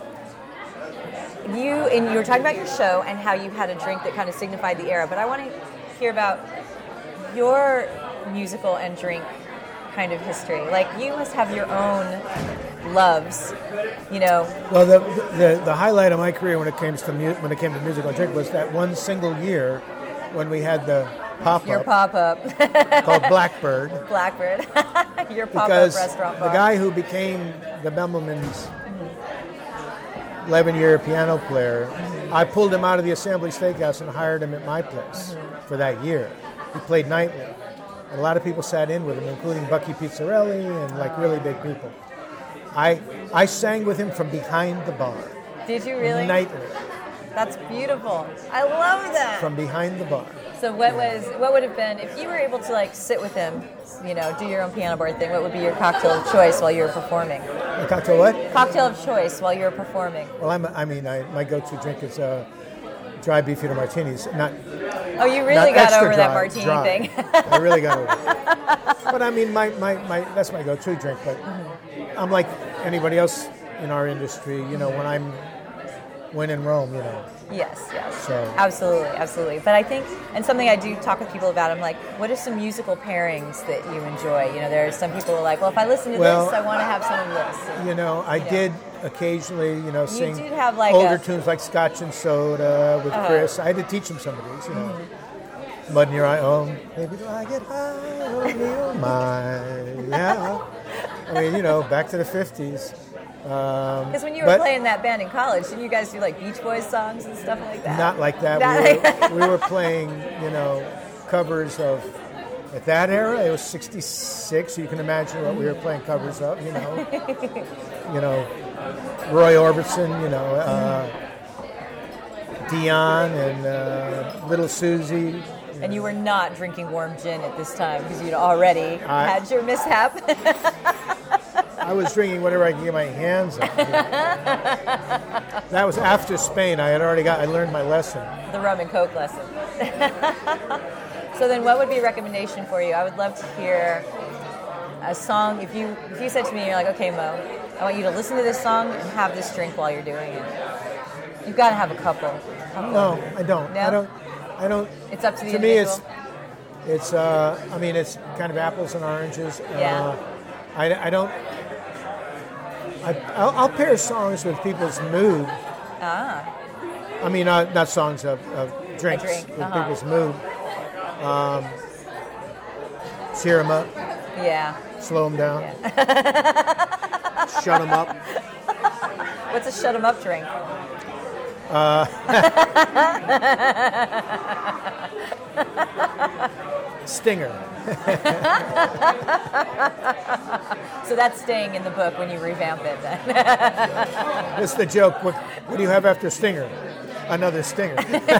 [SPEAKER 2] you, and you were talking about your show and how you had a drink that kind of signified the era, but I want to hear about your musical and drink kind of history. Like, you must have your own loves, you know.
[SPEAKER 3] Well, the the, the highlight of my career when it came to mu- when it came to musical drink was that one single year when we had the pop-up.
[SPEAKER 2] Your pop-up.
[SPEAKER 3] called Blackbird.
[SPEAKER 2] Blackbird. Your pop-up
[SPEAKER 3] because
[SPEAKER 2] restaurant bar.
[SPEAKER 3] the guy who became the Bemelmans' eleven-year piano player, mm-hmm. I pulled him out of the Assembly Steakhouse and hired him at my place mm-hmm. for that year. He played nightly. And a lot of people sat in with him, including Bucky Pizzarelli and like really big people. I I sang with him from behind the bar.
[SPEAKER 2] Did you really?
[SPEAKER 3] Nightly.
[SPEAKER 2] That's beautiful. I love that.
[SPEAKER 3] From behind the bar.
[SPEAKER 2] So what was what would have been if you were able to like sit with him, you know, do your own piano bar thing? What would be your cocktail of choice while you were performing?
[SPEAKER 3] A cocktail what?
[SPEAKER 2] Cocktail of choice while you were performing.
[SPEAKER 3] Well, I'm, I mean, I, my go-to drink is uh, dry beefeater martinis. Not.
[SPEAKER 2] Oh, you really got over
[SPEAKER 3] dry,
[SPEAKER 2] that martini
[SPEAKER 3] dry.
[SPEAKER 2] thing.
[SPEAKER 3] I really got over it. But I mean, my, my, my that's my go-to drink. But mm-hmm. I'm like anybody else in our industry. You know, when I'm when in Rome, you know.
[SPEAKER 2] Yes, yes.
[SPEAKER 3] So.
[SPEAKER 2] Absolutely, absolutely. But I think, and something I do talk with people about, I'm like, what are some musical pairings that you enjoy? You know, there are some people who are like, well, if I listen to
[SPEAKER 3] well,
[SPEAKER 2] this, I want to have some of this. And,
[SPEAKER 3] you know, I
[SPEAKER 2] you know.
[SPEAKER 3] did occasionally, you know, sing
[SPEAKER 2] you did have like
[SPEAKER 3] older
[SPEAKER 2] a,
[SPEAKER 3] tunes like Scotch and Soda with uh-huh. Chris. I had to teach him some of these, you know. Mm-hmm. Mud in Your Eye, oh, baby, do I get high on your mind? Yeah. I mean, you know, back to the fifties.
[SPEAKER 2] Because um, when you were
[SPEAKER 3] but,
[SPEAKER 2] playing that band in college, didn't you guys do like Beach Boys songs and stuff like that?
[SPEAKER 3] Not like that.
[SPEAKER 2] Not
[SPEAKER 3] we, were, we were playing, you know, covers of, at that era, it was sixty-six, so you can imagine what we were playing covers of, you know. you know, Roy Orbison, you know, uh, Dion and uh, Little Susie. You
[SPEAKER 2] and
[SPEAKER 3] know.
[SPEAKER 2] you were not drinking warm gin at this time because you'd already
[SPEAKER 3] I,
[SPEAKER 2] had your mishap.
[SPEAKER 3] I was drinking whatever I could get my hands on. That was after Spain. I had already got, I learned my lesson.
[SPEAKER 2] The rum and coke lesson. So then what would be a recommendation for you? I would love to hear a song. If you if you said to me, you're like, okay, Mo, I want you to listen to this song and have this drink while you're doing it. You've got to have a couple. couple.
[SPEAKER 3] No, I don't.
[SPEAKER 2] No?
[SPEAKER 3] I don't. I don't.
[SPEAKER 2] It's up to the
[SPEAKER 3] to
[SPEAKER 2] individual.
[SPEAKER 3] me, it's, it's, uh, I mean, it's kind of apples and oranges.
[SPEAKER 2] Yeah.
[SPEAKER 3] Uh, I, I don't, I, I'll, I'll pair songs with people's mood.
[SPEAKER 2] Ah.
[SPEAKER 3] I mean, uh, not songs of, of drinks,
[SPEAKER 2] drink.
[SPEAKER 3] with
[SPEAKER 2] Uh-huh.
[SPEAKER 3] people's mood. Um, cheer them up.
[SPEAKER 2] Yeah.
[SPEAKER 3] Slow them down. Yeah. Shut them up.
[SPEAKER 2] What's a shut 'em up drink?
[SPEAKER 3] Uh, Stinger.
[SPEAKER 2] So that's staying in the book when you revamp it then.
[SPEAKER 3] That's the joke. What, what do you have after Stinger? Another Stinger.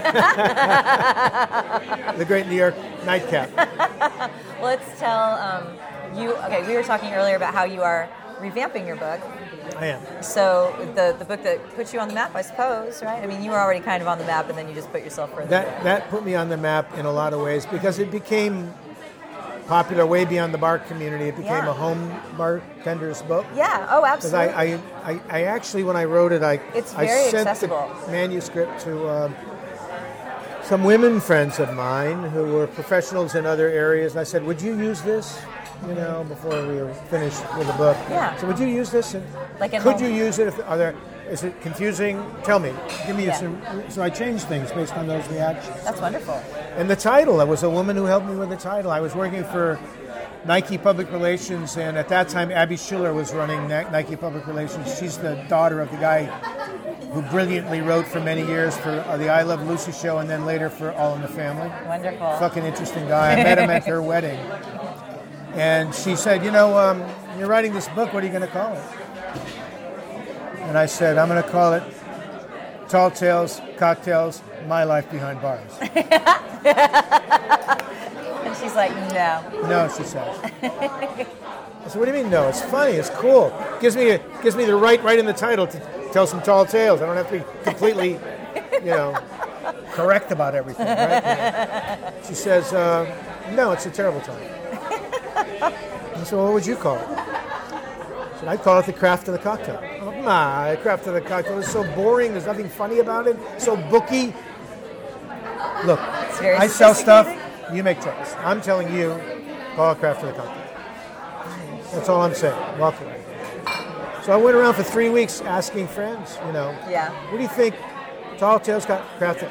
[SPEAKER 3] The Great New York Nightcap.
[SPEAKER 2] Let's tell um, you, okay, we were talking earlier about how you are revamping your book.
[SPEAKER 3] I am.
[SPEAKER 2] So the the book that put you on the map, I suppose, right? I mean, you were already kind of on the map, and then you just put yourself further.
[SPEAKER 3] That that put me on the map in a lot of ways because it became popular way beyond the bar community. It became
[SPEAKER 2] Yeah.
[SPEAKER 3] a home bartender's book.
[SPEAKER 2] Yeah. Oh,
[SPEAKER 3] Because I,
[SPEAKER 2] absolutely.
[SPEAKER 3] I, I, I actually, when I wrote it, I
[SPEAKER 2] It's
[SPEAKER 3] I
[SPEAKER 2] very
[SPEAKER 3] sent
[SPEAKER 2] accessible.
[SPEAKER 3] the manuscript to um, some women friends of mine who were professionals in other areas, and I said, "Would you use this?" You know, before we were finished with the book.
[SPEAKER 2] Yeah.
[SPEAKER 3] So would you use this? And
[SPEAKER 2] Like at
[SPEAKER 3] could
[SPEAKER 2] home.
[SPEAKER 3] you use it? If are there? Is it confusing? Tell me. Give me
[SPEAKER 2] Yeah.
[SPEAKER 3] some. So I changed things based on those reactions.
[SPEAKER 2] That's wonderful.
[SPEAKER 3] And the title, there was a woman who helped me with the title. I was working for Nike Public Relations, and at that time, Abby Schiller was running Nike Public Relations. She's the daughter of the guy who brilliantly wrote for many years for uh, the I Love Lucy show, and then later for All in the Family.
[SPEAKER 2] Wonderful.
[SPEAKER 3] Fucking interesting guy. I met him at her wedding. And she said, you know, um, you're writing this book, what are you going to call it? And I said, I'm going to call it Tall Tales, Cocktails, My Life Behind Bars.
[SPEAKER 2] And She's like, no.
[SPEAKER 3] No, she says. I said, what do you mean no? It's funny. It's cool. Gives me a, gives me the right right in the title to tell some tall tales. I don't have to be completely, you know, correct about everything. Right? She says, uh, no, it's a terrible time. I said, well, what would you call it? I said, I'd call it the craft of the cocktail. Oh, nah, the craft of the cocktail is so boring. There's nothing funny about it. So booky. Look,
[SPEAKER 2] very
[SPEAKER 3] I sell stuff.
[SPEAKER 2] sophisticated.
[SPEAKER 3] You make drinks. I'm telling you, call it craft of the cocktail. That's all I'm saying. Walk away. So I went around for three weeks asking friends, you know,
[SPEAKER 2] Yeah.
[SPEAKER 3] what do you think? Tall Tales got craft of,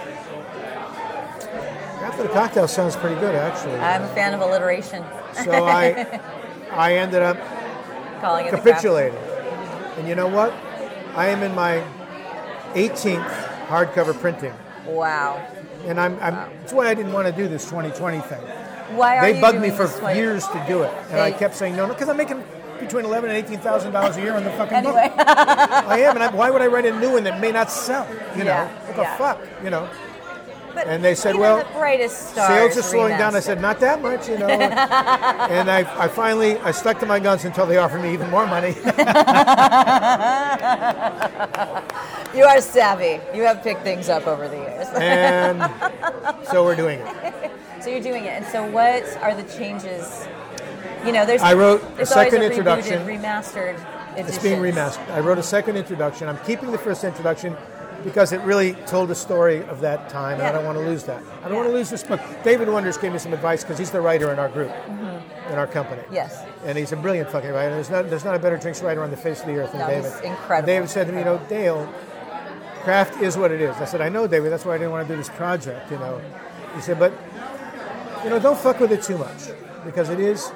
[SPEAKER 3] craft of the cocktail sounds pretty good, actually.
[SPEAKER 2] I'm a fan of alliteration.
[SPEAKER 3] So I, I ended up
[SPEAKER 2] Calling it
[SPEAKER 3] capitulating. And you know what? I am in my eighteenth hardcover printing.
[SPEAKER 2] The craft. Wow.
[SPEAKER 3] And I'm, I'm that's why I didn't want to do this twenty twenty thing.
[SPEAKER 2] Why are
[SPEAKER 3] They
[SPEAKER 2] you
[SPEAKER 3] bugged
[SPEAKER 2] doing
[SPEAKER 3] me for
[SPEAKER 2] this way?
[SPEAKER 3] years to do it. And I
[SPEAKER 2] They-
[SPEAKER 3] kept saying no, no, because I'm making between eleven and eighteen thousand dollars a year on the fucking
[SPEAKER 2] Anyway.
[SPEAKER 3] book. I am, and I, why would I write a new one that may not sell? You know,
[SPEAKER 2] Yeah,
[SPEAKER 3] what the
[SPEAKER 2] yeah.
[SPEAKER 3] fuck, you know?
[SPEAKER 2] But
[SPEAKER 3] And they said,
[SPEAKER 2] even
[SPEAKER 3] well,
[SPEAKER 2] the brightest stars
[SPEAKER 3] Sales are slowing down. I
[SPEAKER 2] remastered.
[SPEAKER 3] said, not that much, you know. And I, I finally, I stuck to my guns until they offered me even more money.
[SPEAKER 2] You are savvy. You have picked things up over the years.
[SPEAKER 3] And so we're doing it.
[SPEAKER 2] So you're doing it. And so what are the changes? You know, there's
[SPEAKER 3] I wrote a
[SPEAKER 2] it's always
[SPEAKER 3] second
[SPEAKER 2] a
[SPEAKER 3] introduction.
[SPEAKER 2] rebooted, remastered edition.
[SPEAKER 3] It's being remastered. I wrote a second introduction. I'm keeping the first introduction because it really told a story of that time, and I
[SPEAKER 2] Yeah.
[SPEAKER 3] don't want to lose that. I don't
[SPEAKER 2] Yeah.
[SPEAKER 3] want to lose this book. David Wonders gave me some advice because he's the writer in our group, in our company.
[SPEAKER 2] Yes.
[SPEAKER 3] And he's a brilliant fucking writer. There's not, there's not a better drinks writer on the face of the earth than
[SPEAKER 2] No,
[SPEAKER 3] David.
[SPEAKER 2] he's incredible.
[SPEAKER 3] And David said to me, you know, Dale, craft is what it is. I said, I know, David. That's why I didn't want to do this project, you know. He said, but, you know, don't fuck with it too much because it is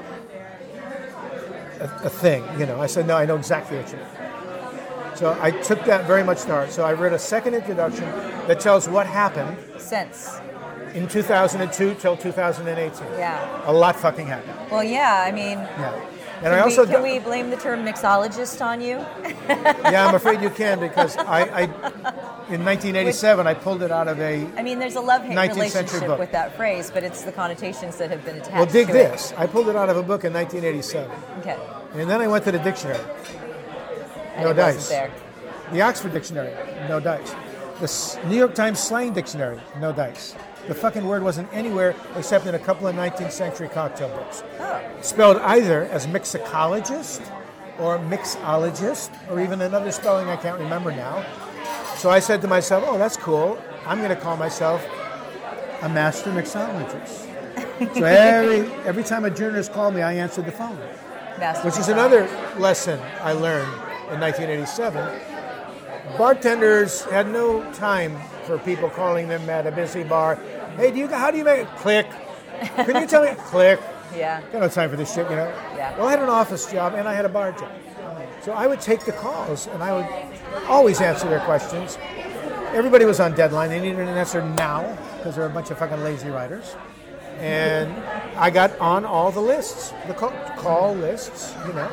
[SPEAKER 3] a, a thing, you know. I said, no, I know exactly what you mean. So I took that very much to heart. So I read a second introduction that tells what happened
[SPEAKER 2] Since.
[SPEAKER 3] in two thousand two till two thousand eighteen.
[SPEAKER 2] Yeah.
[SPEAKER 3] A lot fucking happened.
[SPEAKER 2] Well, yeah. I mean,
[SPEAKER 3] Yeah. And
[SPEAKER 2] can,
[SPEAKER 3] I also
[SPEAKER 2] we, can we blame the term mixologist on you?
[SPEAKER 3] yeah, I'm afraid you can because I, I in nineteen eighty-seven I pulled it out of a
[SPEAKER 2] I mean, there's a love-hate
[SPEAKER 3] nineteenth century
[SPEAKER 2] relationship
[SPEAKER 3] book.
[SPEAKER 2] with that phrase, but it's the connotations that have been attached
[SPEAKER 3] well, dig
[SPEAKER 2] to
[SPEAKER 3] this. I pulled it out of a book in nineteen eighty-seven,
[SPEAKER 2] it. Okay.
[SPEAKER 3] and then I went to the dictionary.
[SPEAKER 2] And
[SPEAKER 3] No
[SPEAKER 2] it
[SPEAKER 3] dice.
[SPEAKER 2] wasn't there.
[SPEAKER 3] The Oxford Dictionary, no dice. The S- New York Times Slang Dictionary, no dice. The fucking word wasn't anywhere except in a couple of nineteenth century cocktail books.
[SPEAKER 2] Oh.
[SPEAKER 3] Spelled either as mixicologist or mixologist, or even another spelling I can't remember now. So I said to myself, oh, that's cool. I'm going to call myself a master mixologist. So every every time a journalist called me, I answered the phone,
[SPEAKER 2] Master
[SPEAKER 3] which is
[SPEAKER 2] mixologist.
[SPEAKER 3] another lesson I learned in nineteen eighty-seven. Bartenders had no time for people calling them at a busy bar. Hey, do you? How do you make it? Click. Can you tell me? Click.
[SPEAKER 2] Yeah.
[SPEAKER 3] Got no time for this shit, you know?
[SPEAKER 2] Yeah.
[SPEAKER 3] Well, I had an office job and I had a bar job. So I would take the calls and I would always answer their questions. Everybody was on deadline. They needed an answer now because they're a bunch of fucking lazy writers. And I got on all the lists, the call, call lists, you know.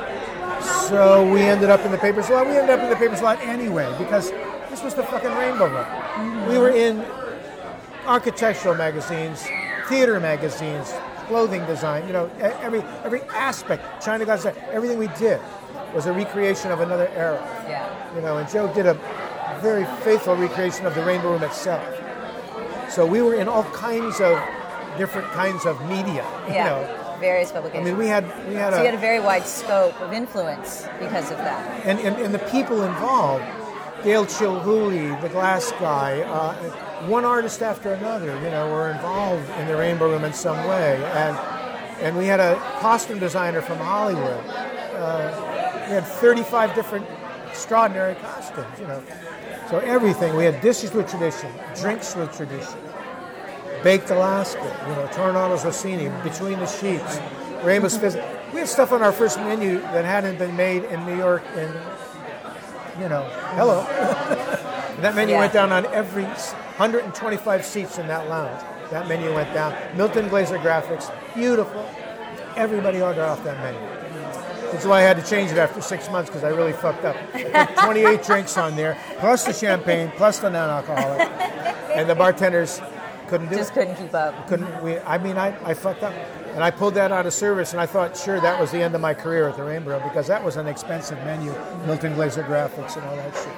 [SPEAKER 3] So we ended up in the papers. Well, we ended up in the papers a lot anyway because this was the fucking Rainbow Run. Mm-hmm. We were in architectural magazines, theater magazines, clothing design, you know, every every aspect, China Glass, everything we did was a recreation of another era.
[SPEAKER 2] Yeah.
[SPEAKER 3] You know, and Joe did a very faithful recreation of the Rainbow Room itself. So we were in all kinds of different kinds of media,
[SPEAKER 2] Yeah.
[SPEAKER 3] you know.
[SPEAKER 2] Various
[SPEAKER 3] I
[SPEAKER 2] publications.
[SPEAKER 3] mean, we had we had
[SPEAKER 2] so
[SPEAKER 3] a
[SPEAKER 2] you had a very wide scope of influence because of that.
[SPEAKER 3] and, and, and the people involved, Dale Chilhooly, the glass guy, uh, one artist after another, you know, were involved in the Rainbow Room in some way. And and we had a costume designer from Hollywood. Uh, we had thirty-five different extraordinary costumes, you know. So everything. We had dishes with tradition, drinks with tradition, baked Alaska, you know, Tornado's Rossini, Between the Sheets, Rainbow's Fizz. We had stuff on our first menu that hadn't been made in New York in, you know, hello. That menu
[SPEAKER 2] Yeah.
[SPEAKER 3] went down on every one hundred twenty-five seats in that lounge. That menu went down. Milton Glaser graphics, beautiful. Everybody ordered off that menu. That's why I had to change it after six months because I really fucked up. I put twenty-eight drinks on there, plus the champagne, plus the non-alcoholic. And the bartenders couldn't do
[SPEAKER 2] Just
[SPEAKER 3] it.
[SPEAKER 2] couldn't keep up.
[SPEAKER 3] Couldn't we? I mean, I, I fucked up, and I pulled that out of service, and I thought, sure, that was the end of my career at the Rainbow because that was an expensive menu, Milton Glaser graphics and all that shit.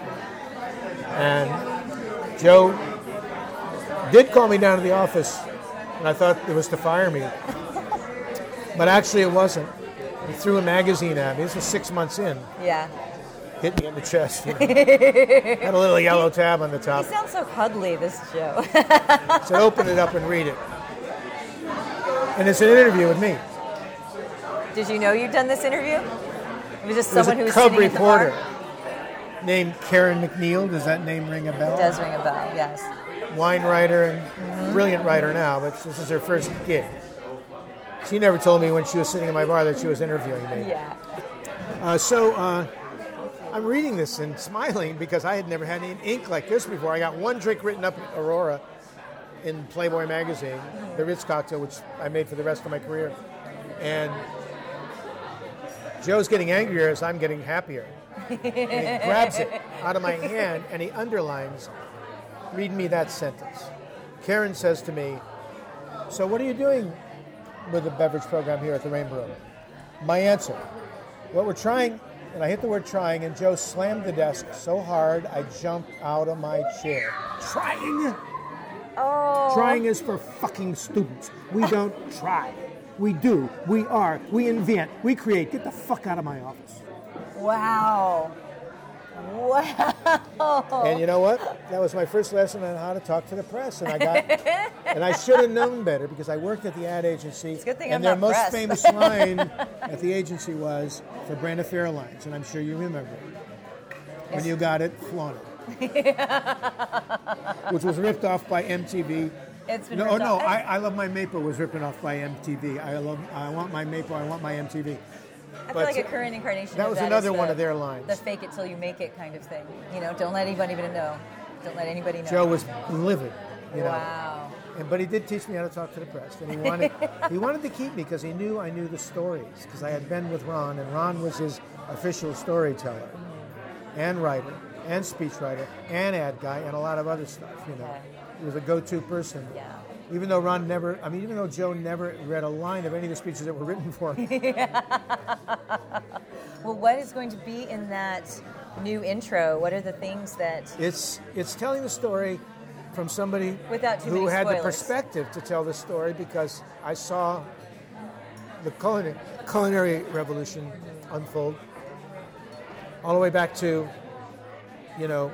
[SPEAKER 3] And Joe did call me down to the office, and I thought it was to fire me, but actually it wasn't. He threw a magazine at me. This was six months in.
[SPEAKER 2] Yeah.
[SPEAKER 3] Hit me in the chest. You know. Had a little yellow tab on the
[SPEAKER 2] He
[SPEAKER 3] top.
[SPEAKER 2] sounds so cuddly, this Joe.
[SPEAKER 3] So open it up and read it. And it's an interview with me.
[SPEAKER 2] Did you know you'd done this interview? It was just
[SPEAKER 3] There's
[SPEAKER 2] someone who
[SPEAKER 3] a
[SPEAKER 2] was
[SPEAKER 3] cub
[SPEAKER 2] sitting at the
[SPEAKER 3] reporter
[SPEAKER 2] bar?
[SPEAKER 3] named Karen McNeil. Does that name ring a bell?
[SPEAKER 2] It does ring a bell, yes.
[SPEAKER 3] Wine writer and mm-hmm. brilliant writer now, but this is her first gig. She never told me when she was sitting in my bar that she was interviewing me.
[SPEAKER 2] Yeah.
[SPEAKER 3] Uh, so uh, I'm reading this and smiling because I had never had any ink like this before. I got one drink written up at Aurora in Playboy magazine, the Ritz cocktail, which I made for the rest of my career. And Joe's getting angrier as I'm getting happier. And he grabs it out of my hand and he underlines, read me that sentence. Karen says to me, so what are you doing with the beverage program here at the Rainbow? My answer, what we're trying, and I hit the word trying, and Joe slammed the desk so hard I jumped out of my chair. Trying?
[SPEAKER 2] Oh.
[SPEAKER 3] Trying is for fucking students. We don't try. We do. We are. We invent. We create. Get the fuck out of my office.
[SPEAKER 2] Wow. Wow.
[SPEAKER 3] And you know what? That was my first lesson on how to talk to the press, and I got, and I should have known better because I worked at the ad agency.
[SPEAKER 2] It's a good thing
[SPEAKER 3] and
[SPEAKER 2] I'm
[SPEAKER 3] their
[SPEAKER 2] not
[SPEAKER 3] most
[SPEAKER 2] press.
[SPEAKER 3] famous line at the agency was for Brenda Fairlines, and I'm sure you remember it. When you got it, flaunt it. Which was ripped off by M T V.
[SPEAKER 2] It's been
[SPEAKER 3] no,
[SPEAKER 2] ripped
[SPEAKER 3] oh no,
[SPEAKER 2] off.
[SPEAKER 3] I, I Love My Maple was ripped off by M T V. I love, I want my maple. I want my M T V.
[SPEAKER 2] I feel like a current incarnation
[SPEAKER 3] that
[SPEAKER 2] of
[SPEAKER 3] was
[SPEAKER 2] that
[SPEAKER 3] another
[SPEAKER 2] is the,
[SPEAKER 3] one of their lines.
[SPEAKER 2] The fake it till you make it kind of thing. You know, don't let anybody even know. Don't let anybody know.
[SPEAKER 3] Joe was livid, you know.
[SPEAKER 2] Wow.
[SPEAKER 3] And, but he did teach me how to talk to the press, and he wanted he wanted to keep me because he knew I knew the stories because I had been with Ron, and Ron was his official storyteller, mm-hmm. and writer, and speechwriter, and ad guy, and a lot of other stuff. You know,
[SPEAKER 2] Okay.
[SPEAKER 3] he was a go-to person.
[SPEAKER 2] Yeah.
[SPEAKER 3] Even though Ron never, I mean, even though Joe never read a line of any of the speeches that were written for him.
[SPEAKER 2] Well, what is going to be in that new intro? What are the things that...
[SPEAKER 3] It's it's telling the story from somebody
[SPEAKER 2] Without too
[SPEAKER 3] who
[SPEAKER 2] many
[SPEAKER 3] had the
[SPEAKER 2] spoilers.
[SPEAKER 3] perspective to tell the story because I saw the culinary, culinary revolution unfold all the way back to, you know,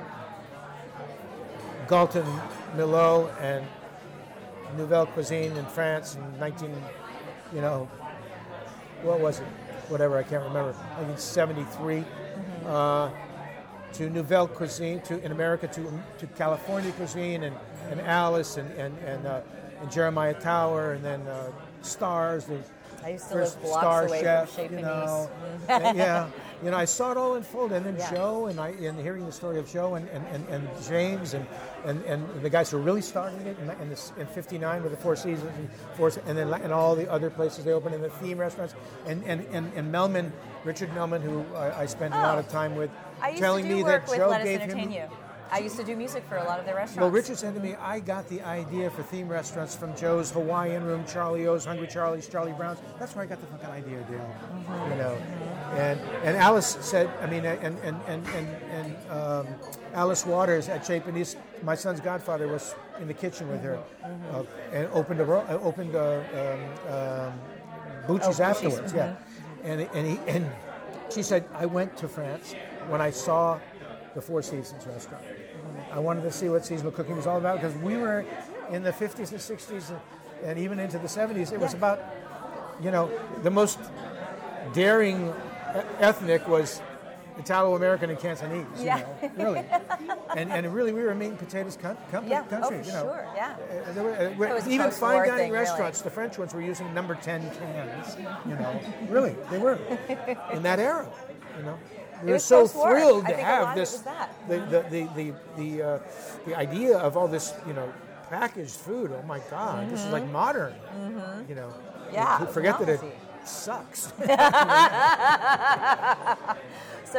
[SPEAKER 3] Galton Millau and Nouvelle Cuisine in France in nineteen, you know, what was it? Whatever, I can't remember. nineteen seventy-three. Mm-hmm. Uh, to Nouvelle Cuisine, to in America, to to California Cuisine, and, and Alice, and and and, uh, and Jeremiah Tower, and then uh, Stars, the
[SPEAKER 2] I used to
[SPEAKER 3] first
[SPEAKER 2] live blocks
[SPEAKER 3] Star
[SPEAKER 2] away
[SPEAKER 3] Chef,
[SPEAKER 2] from Chez
[SPEAKER 3] you
[SPEAKER 2] Panisse.
[SPEAKER 3] know. And, yeah, you know, I saw it all unfold, and then
[SPEAKER 2] Yeah.
[SPEAKER 3] Joe, and I, and hearing the story of Joe, and, and, and, and James, and, and, and the guys who really started it in, in, this, in fifty-nine with the Four Seasons, and, Four, and then and all the other places they opened in the theme restaurants, and and, and, and Melman, Richard Melman, who I, I spent a lot of time with,
[SPEAKER 2] I used
[SPEAKER 3] telling
[SPEAKER 2] to do
[SPEAKER 3] me
[SPEAKER 2] work
[SPEAKER 3] that
[SPEAKER 2] with
[SPEAKER 3] Joe
[SPEAKER 2] Let Us
[SPEAKER 3] gave
[SPEAKER 2] Entertain
[SPEAKER 3] him.
[SPEAKER 2] You. I used to do music for a lot of their restaurants.
[SPEAKER 3] Well, Richard said to me, I got the idea for theme restaurants from Joe's Hawaiian Room, Charlie O's, Hungry Charlie's, Charlie Brown's. That's where I got the fucking idea, Dale. Mm-hmm. You know, mm-hmm. and and Alice said, I mean, and and and and, and um, Alice Waters at Chez Panisse, my son's godfather, was in the kitchen with her, mm-hmm. uh, and opened a ro- uh, opened a, um, um, Bucci's
[SPEAKER 2] Oh,
[SPEAKER 3] afterwards,
[SPEAKER 2] Bucci's,
[SPEAKER 3] yeah. And and he and she said, I went to France when I saw the Four Seasons restaurant. I wanted to see what seasonal cooking was all about because we were in the fifties and sixties and, and even into the seventies. It was
[SPEAKER 2] Yeah.
[SPEAKER 3] about, you know, the most daring ethnic was Italo-American and Cantonese.
[SPEAKER 2] Yeah.
[SPEAKER 3] You know, really. and and really, we were a meat and potatoes com- com-
[SPEAKER 2] Yeah.
[SPEAKER 3] country.
[SPEAKER 2] Oh, for
[SPEAKER 3] you know.
[SPEAKER 2] sure. Yeah.
[SPEAKER 3] Uh, there were, uh,
[SPEAKER 2] It was a
[SPEAKER 3] even
[SPEAKER 2] post-war
[SPEAKER 3] fine dining
[SPEAKER 2] thing, really.
[SPEAKER 3] restaurants, the French ones were using number ten cans. You know, really, they were in that era. You know, we
[SPEAKER 2] It
[SPEAKER 3] were
[SPEAKER 2] was
[SPEAKER 3] so
[SPEAKER 2] post-war.
[SPEAKER 3] thrilled
[SPEAKER 2] I
[SPEAKER 3] to
[SPEAKER 2] think a lot
[SPEAKER 3] have
[SPEAKER 2] of it
[SPEAKER 3] this,
[SPEAKER 2] was that.
[SPEAKER 3] the the the the the, uh, the idea of all this, you know, packaged food. Oh my God, mm-hmm. this is like modern. Mm-hmm. You know,
[SPEAKER 2] Yeah,
[SPEAKER 3] You forget that it
[SPEAKER 2] novelty.
[SPEAKER 3] sucks.
[SPEAKER 2] So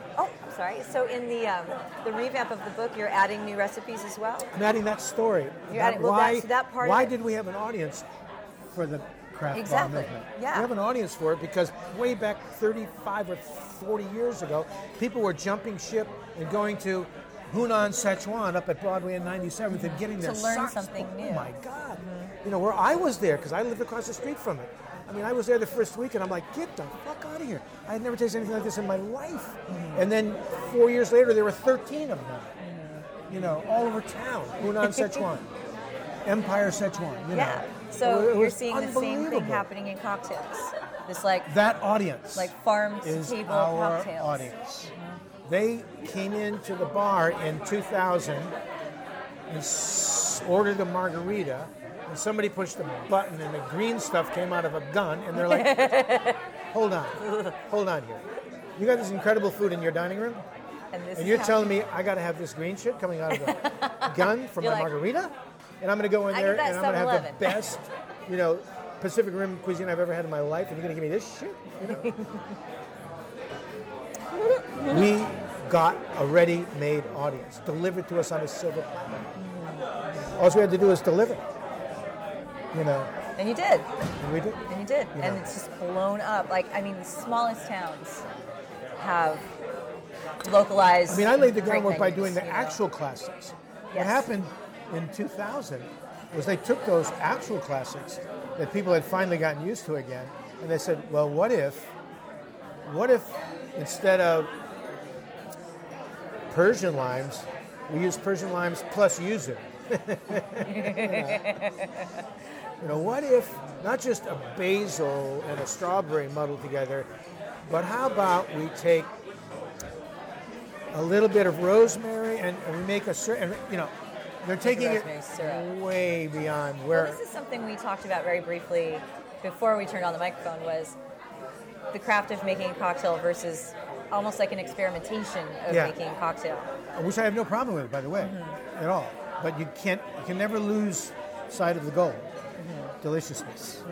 [SPEAKER 2] Oh, I'm sorry. So in the um, the revamp of the book, you're adding new recipes as well?
[SPEAKER 3] I'm adding that story.
[SPEAKER 2] You're adding- well,
[SPEAKER 3] why
[SPEAKER 2] that's- that part of
[SPEAKER 3] why
[SPEAKER 2] it-
[SPEAKER 3] did we have an audience for the craft
[SPEAKER 2] Exactly,
[SPEAKER 3] bar movement?
[SPEAKER 2] yeah.
[SPEAKER 3] We have an audience for it because way back thirty-five or forty years ago, people were jumping ship and going to Hunan, Sichuan up at Broadway and ninety-seventh and getting their
[SPEAKER 2] To learn
[SPEAKER 3] socks.
[SPEAKER 2] something
[SPEAKER 3] oh,
[SPEAKER 2] new.
[SPEAKER 3] Oh my God. You know, where I was there, because I lived across the street from it. I mean, I was there the first week and I'm like, get the fuck out of here. I had never tasted anything like this in my life.
[SPEAKER 2] Mm-hmm.
[SPEAKER 3] And then four years later, there were thirteen of them. You know, all over town. Hunan, Sichuan. Empire, Sichuan. You
[SPEAKER 2] Yeah.
[SPEAKER 3] know.
[SPEAKER 2] So
[SPEAKER 3] It
[SPEAKER 2] you're
[SPEAKER 3] was
[SPEAKER 2] seeing the same thing
[SPEAKER 3] unbelievable.
[SPEAKER 2] happening in cocktails. This like
[SPEAKER 3] That audience
[SPEAKER 2] like farm to
[SPEAKER 3] is
[SPEAKER 2] table
[SPEAKER 3] our
[SPEAKER 2] cocktails.
[SPEAKER 3] audience. They came into the bar in two thousand and s- ordered a margarita, and somebody pushed a button, and the green stuff came out of a gun, and they're like, "Hold on, hold on here. You got this incredible food in your dining room,
[SPEAKER 2] And, this
[SPEAKER 3] and
[SPEAKER 2] is
[SPEAKER 3] you're
[SPEAKER 2] how-
[SPEAKER 3] telling me I got to have this green shit coming out of a gun from
[SPEAKER 2] You're
[SPEAKER 3] my
[SPEAKER 2] like,
[SPEAKER 3] margarita, and I'm going to go in
[SPEAKER 2] I
[SPEAKER 3] there
[SPEAKER 2] get that
[SPEAKER 3] and I'm going to have the
[SPEAKER 2] seven eleven.
[SPEAKER 3] best, you know, Pacific Rim cuisine I've ever had in my life, and you're going to give me this shit?" You know? We got a ready-made audience delivered to us on a silver platter. All we had to do was deliver. You know,
[SPEAKER 2] And you did.
[SPEAKER 3] and we did.
[SPEAKER 2] And you did.
[SPEAKER 3] You
[SPEAKER 2] And
[SPEAKER 3] know.
[SPEAKER 2] it's just blown up. Like, I mean, the smallest towns have localized.
[SPEAKER 3] I mean, I laid the
[SPEAKER 2] drink
[SPEAKER 3] groundwork by
[SPEAKER 2] menus,
[SPEAKER 3] doing the
[SPEAKER 2] you know.
[SPEAKER 3] actual classics. What
[SPEAKER 2] Yes.
[SPEAKER 3] happened in two thousand was they took those actual classics that people had finally gotten used to again, and they said, well, what if, what if instead of Persian limes, we use Persian limes plus yuzu? You know, what if not just a basil and a strawberry muddled together, but how about we take a little bit of rosemary and, and we make a certain, you know, they're taking it
[SPEAKER 2] rosemary syrup.
[SPEAKER 3] way beyond
[SPEAKER 2] Well,
[SPEAKER 3] where.
[SPEAKER 2] this is something we talked about very briefly before we turned on the microphone was the craft of making a cocktail versus almost like an experimentation of
[SPEAKER 3] Yeah.
[SPEAKER 2] making a cocktail.
[SPEAKER 3] Which I have no problem with, by the way,
[SPEAKER 2] Mm-hmm.
[SPEAKER 3] at all. But you can't, you can never lose sight of the goal.
[SPEAKER 2] Mm-hmm.
[SPEAKER 3] Deliciousness.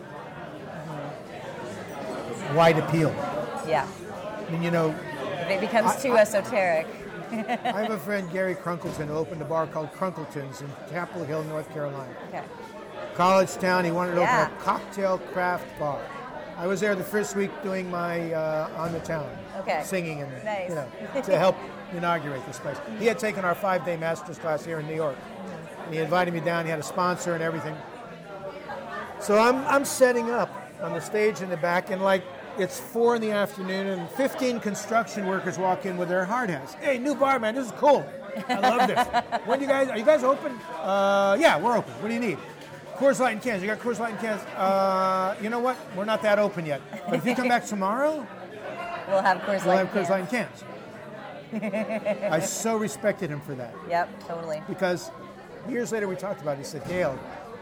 [SPEAKER 3] Wide appeal.
[SPEAKER 2] Yeah.
[SPEAKER 3] I mean, you know,
[SPEAKER 2] If it becomes
[SPEAKER 3] I-
[SPEAKER 2] too
[SPEAKER 3] I-
[SPEAKER 2] esoteric.
[SPEAKER 3] I have a friend, Gary Crunkleton, who opened a bar called Crunkleton's in Capitol Hill, North Carolina.
[SPEAKER 2] Okay.
[SPEAKER 3] College town, he wanted to
[SPEAKER 2] Yeah.
[SPEAKER 3] open a cocktail craft bar. I was there the first week doing my uh, On the Town,
[SPEAKER 2] Okay.
[SPEAKER 3] singing and
[SPEAKER 2] Nice.
[SPEAKER 3] you know, to help inaugurate this place. He had taken our five-day master's class here in New York. And he invited me down. He had a sponsor and everything. So I'm I'm setting up on the stage in the back, and like it's four in the afternoon, and fifteen construction workers walk in with their hard hats. Hey, new bar, man, this is cool. I love this. When do you guys are you guys open? Uh, yeah, we're open. What do you need? Coors Light in cans. You got Coors Light in cans? Uh, you know what? We're not that open yet. But if you come back tomorrow,
[SPEAKER 2] We'll have Coors
[SPEAKER 3] we'll
[SPEAKER 2] Light.
[SPEAKER 3] have Coors
[SPEAKER 2] cans.
[SPEAKER 3] Light in cans. I so respected him for that.
[SPEAKER 2] Yep, totally.
[SPEAKER 3] Because years later we talked about it. He said, Dale,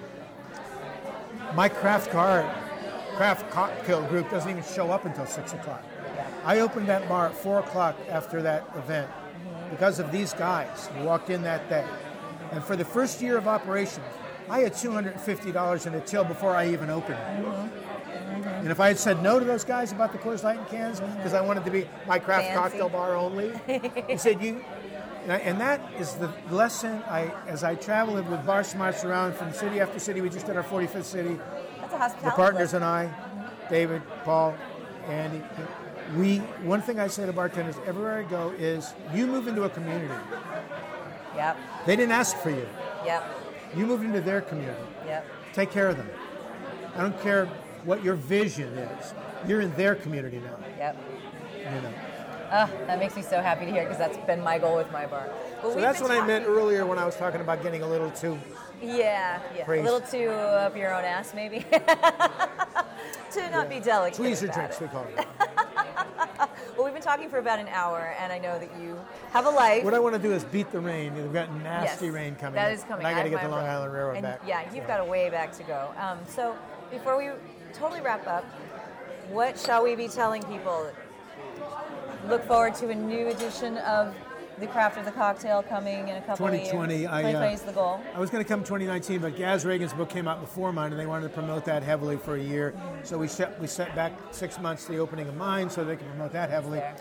[SPEAKER 3] my craft car, craft cocktail group doesn't even show up until six o'clock. I opened that bar at four o'clock after that event because of these guys who walked in that day. And for the first year of operation, I had two hundred fifty dollars in the till before I even opened. And if I had said no to those guys about the Coors Light in cans because I wanted to be my craft
[SPEAKER 2] Fancy.
[SPEAKER 3] cocktail bar only, he said you. And, I, and that is the lesson I, as I traveled with Bar Smarts around from city after city. We just did our forty-fifth city.
[SPEAKER 2] That's a hospitality.
[SPEAKER 3] The partners
[SPEAKER 2] lesson.
[SPEAKER 3] and I, David, Paul, Andy, we. One thing I say to bartenders everywhere I go is, you move into a community.
[SPEAKER 2] Yep,
[SPEAKER 3] They didn't ask for you.
[SPEAKER 2] yep,
[SPEAKER 3] You moved into their community.
[SPEAKER 2] yep.
[SPEAKER 3] Take care of them. I don't care what your vision is. You're in their community now.
[SPEAKER 2] Yep.
[SPEAKER 3] You know.
[SPEAKER 2] Oh, that makes me so happy to hear because that's been my goal with my bar. But
[SPEAKER 3] So
[SPEAKER 2] we've
[SPEAKER 3] that's
[SPEAKER 2] been
[SPEAKER 3] what I
[SPEAKER 2] talking-
[SPEAKER 3] meant earlier when I was talking about getting a little too.
[SPEAKER 2] Yeah, yeah.
[SPEAKER 3] Praise.
[SPEAKER 2] A little too up your own ass, maybe. to not be delicate.
[SPEAKER 3] Tweezer
[SPEAKER 2] about
[SPEAKER 3] drinks,
[SPEAKER 2] it.
[SPEAKER 3] we call it.
[SPEAKER 2] Well, we've been talking for about an hour, and I know that you have a life.
[SPEAKER 3] What I want to do is beat the rain. We've got nasty
[SPEAKER 2] Yes,
[SPEAKER 3] rain coming.
[SPEAKER 2] That
[SPEAKER 3] in,
[SPEAKER 2] is coming.
[SPEAKER 3] And I got to
[SPEAKER 2] have
[SPEAKER 3] get the
[SPEAKER 2] my
[SPEAKER 3] Long
[SPEAKER 2] umbrella.
[SPEAKER 3] Island Railroad
[SPEAKER 2] And
[SPEAKER 3] back.
[SPEAKER 2] Yeah, you've got a way back to go. Um, so before we totally wrap up, what shall we be telling people? Look forward to a new edition of The Craft of the Cocktail coming in a couple
[SPEAKER 3] twenty twenty,
[SPEAKER 2] of
[SPEAKER 3] I,
[SPEAKER 2] years.
[SPEAKER 3] uh,
[SPEAKER 2] twenty twenty is the goal.
[SPEAKER 3] I was going to come twenty nineteen, but Gaz Reagan's book came out before mine, and they wanted to promote that heavily for a year. So we set we set back six months the opening of mine, so they can promote that heavily.
[SPEAKER 2] Fair.